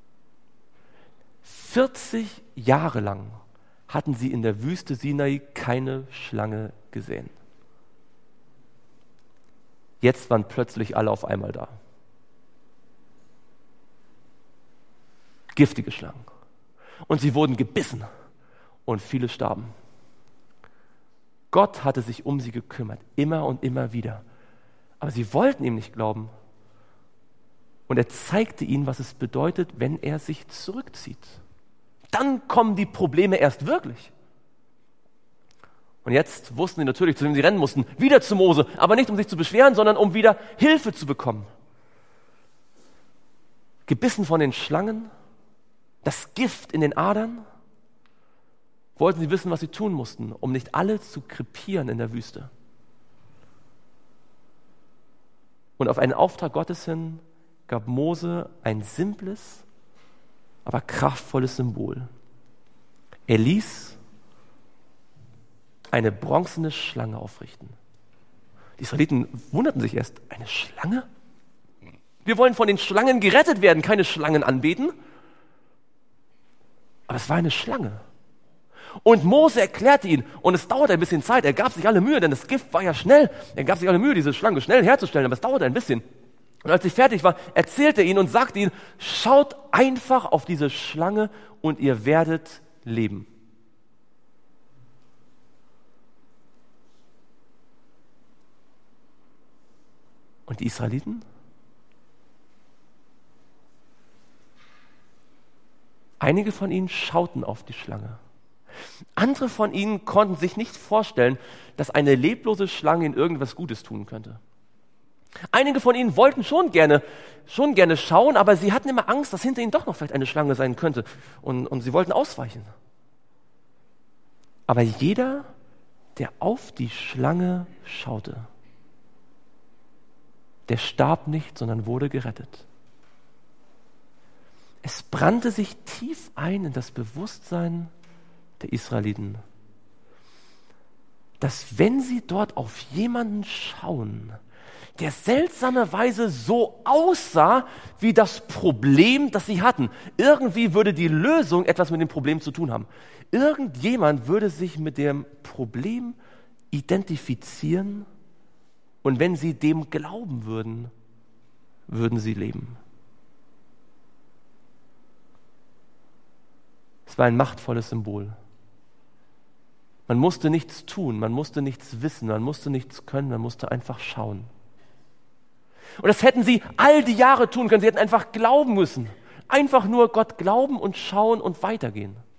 vierzig Jahre lang hatten sie in der Wüste Sinai keine Schlange gesehen. Jetzt waren plötzlich alle auf einmal da. Giftige Schlangen. Und sie wurden gebissen und viele starben. Gott hatte sich um sie gekümmert, immer und immer wieder. Aber sie wollten ihm nicht glauben. Und er zeigte ihnen, was es bedeutet, wenn er sich zurückzieht. Dann kommen die Probleme erst wirklich. Und jetzt wussten sie natürlich, zu wem sie rennen mussten. Wieder zu Mose, aber nicht um sich zu beschweren, sondern um wieder Hilfe zu bekommen. Gebissen von den Schlangen, das Gift in den Adern. Wollten sie wissen, was sie tun mussten, um nicht alle zu krepieren in der Wüste. Und auf einen Auftrag Gottes hin gab Mose ein simples, aber kraftvolles Symbol. Er ließ eine bronzene Schlange aufrichten. Die Israeliten wunderten sich erst, eine Schlange? Wir wollen von den Schlangen gerettet werden, keine Schlangen anbeten. Aber es war eine Schlange. Und Mose erklärte ihn, und es dauerte ein bisschen Zeit, er gab sich alle Mühe, denn das Gift war ja schnell, er gab sich alle Mühe, diese Schlange schnell herzustellen, aber es dauerte ein bisschen. Und als sie fertig war, erzählte er ihnen und sagte ihnen, schaut einfach auf diese Schlange und ihr werdet leben. Und die Israeliten? Einige von ihnen schauten auf die Schlange. Andere von ihnen konnten sich nicht vorstellen, dass eine leblose Schlange ihnen irgendwas Gutes tun könnte. Einige von ihnen wollten schon gerne, schon gerne schauen, aber sie hatten immer Angst, dass hinter ihnen doch noch vielleicht eine Schlange sein könnte. Und, und sie wollten ausweichen. Aber jeder, der auf die Schlange schaute, der starb nicht, sondern wurde gerettet. Es brannte sich tief ein in das Bewusstsein der Israeliten, dass wenn sie dort auf jemanden schauen, der seltsamerweise so aussah wie das Problem, das sie hatten. Irgendwie würde die Lösung etwas mit dem Problem zu tun haben. Irgendjemand würde sich mit dem Problem identifizieren und wenn sie dem glauben würden, würden sie leben. Es war ein machtvolles Symbol. Man musste nichts tun, man musste nichts wissen, man musste nichts können, man musste einfach schauen. Und das hätten sie all die Jahre tun können. Sie hätten einfach glauben müssen. Einfach nur Gott glauben und schauen und weitergehen.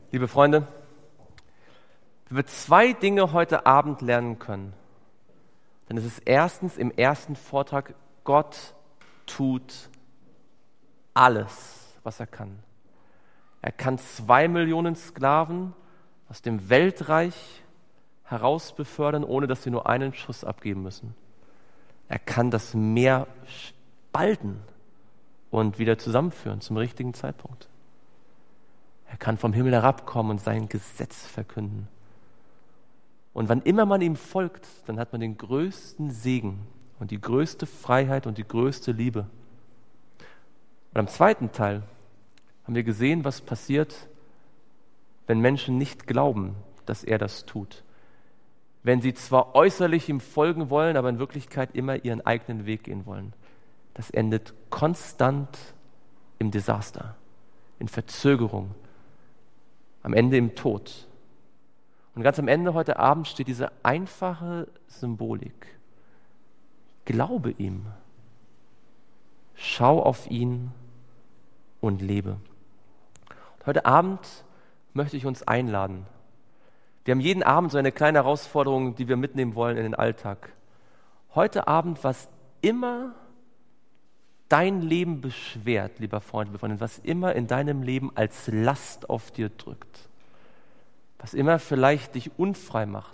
Liebe Freunde, wenn wir zwei Dinge heute Abend lernen können, dann ist es erstens im ersten Vortrag, Gott tut alles, was er kann. Er kann zwei Millionen Sklaven aus dem Weltreich herausbefördern, ohne dass sie nur einen Schuss abgeben müssen. Er kann das Meer spalten und wieder zusammenführen zum richtigen Zeitpunkt. Er kann vom Himmel herabkommen und sein Gesetz verkünden. Und wann immer man ihm folgt, dann hat man den größten Segen und die größte Freiheit und die größte Liebe. Und am zweiten Teil haben wir gesehen, was passiert, wenn Menschen nicht glauben, dass er das tut. Wenn sie zwar äußerlich ihm folgen wollen, aber in Wirklichkeit immer ihren eigenen Weg gehen wollen. Das endet konstant im Desaster, in Verzögerung, am Ende im Tod. Und ganz am Ende heute Abend steht diese einfache Symbolik. Glaube ihm, schau auf ihn und lebe. Und heute Abend möchte ich uns einladen. Wir haben jeden Abend so eine kleine Herausforderung, die wir mitnehmen wollen in den Alltag. Heute Abend, was immer dein Leben beschwert, lieber Freund, liebe Freundin, was immer in deinem Leben als Last auf dir drückt, was immer vielleicht dich unfrei macht,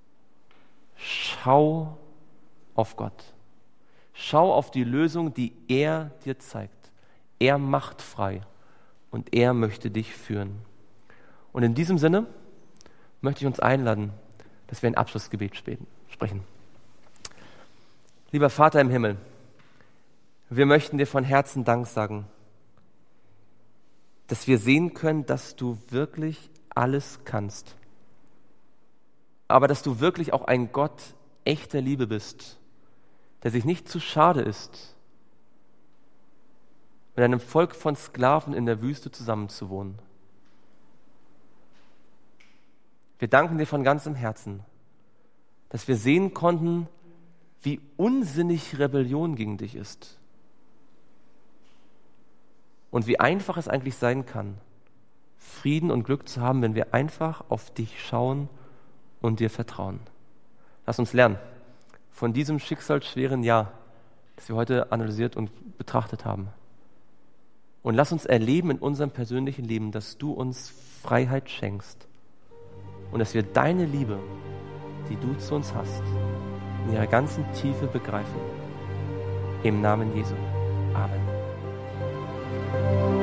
schau auf Gott. Schau auf die Lösung, die er dir zeigt. Er macht frei und er möchte dich führen. Und in diesem Sinne möchte ich uns einladen, dass wir ein Abschlussgebet sprechen. Lieber Vater im Himmel, wir möchten dir von Herzen Dank sagen, dass wir sehen können, dass du wirklich alles kannst, aber dass du wirklich auch ein Gott echter Liebe bist, der sich nicht zu schade ist, mit einem Volk von Sklaven in der Wüste zusammenzuwohnen. Wir danken dir von ganzem Herzen, dass wir sehen konnten, wie unsinnig Rebellion gegen dich ist und wie einfach es eigentlich sein kann, Frieden und Glück zu haben, wenn wir einfach auf dich schauen und dir vertrauen. Lass uns lernen von diesem schicksalsschweren Jahr, das wir heute analysiert und betrachtet haben. Und lass uns erleben in unserem persönlichen Leben, dass du uns Freiheit schenkst und dass wir deine Liebe, die du zu uns hast, in ihrer ganzen Tiefe begreifen. Im Namen Jesu. Amen.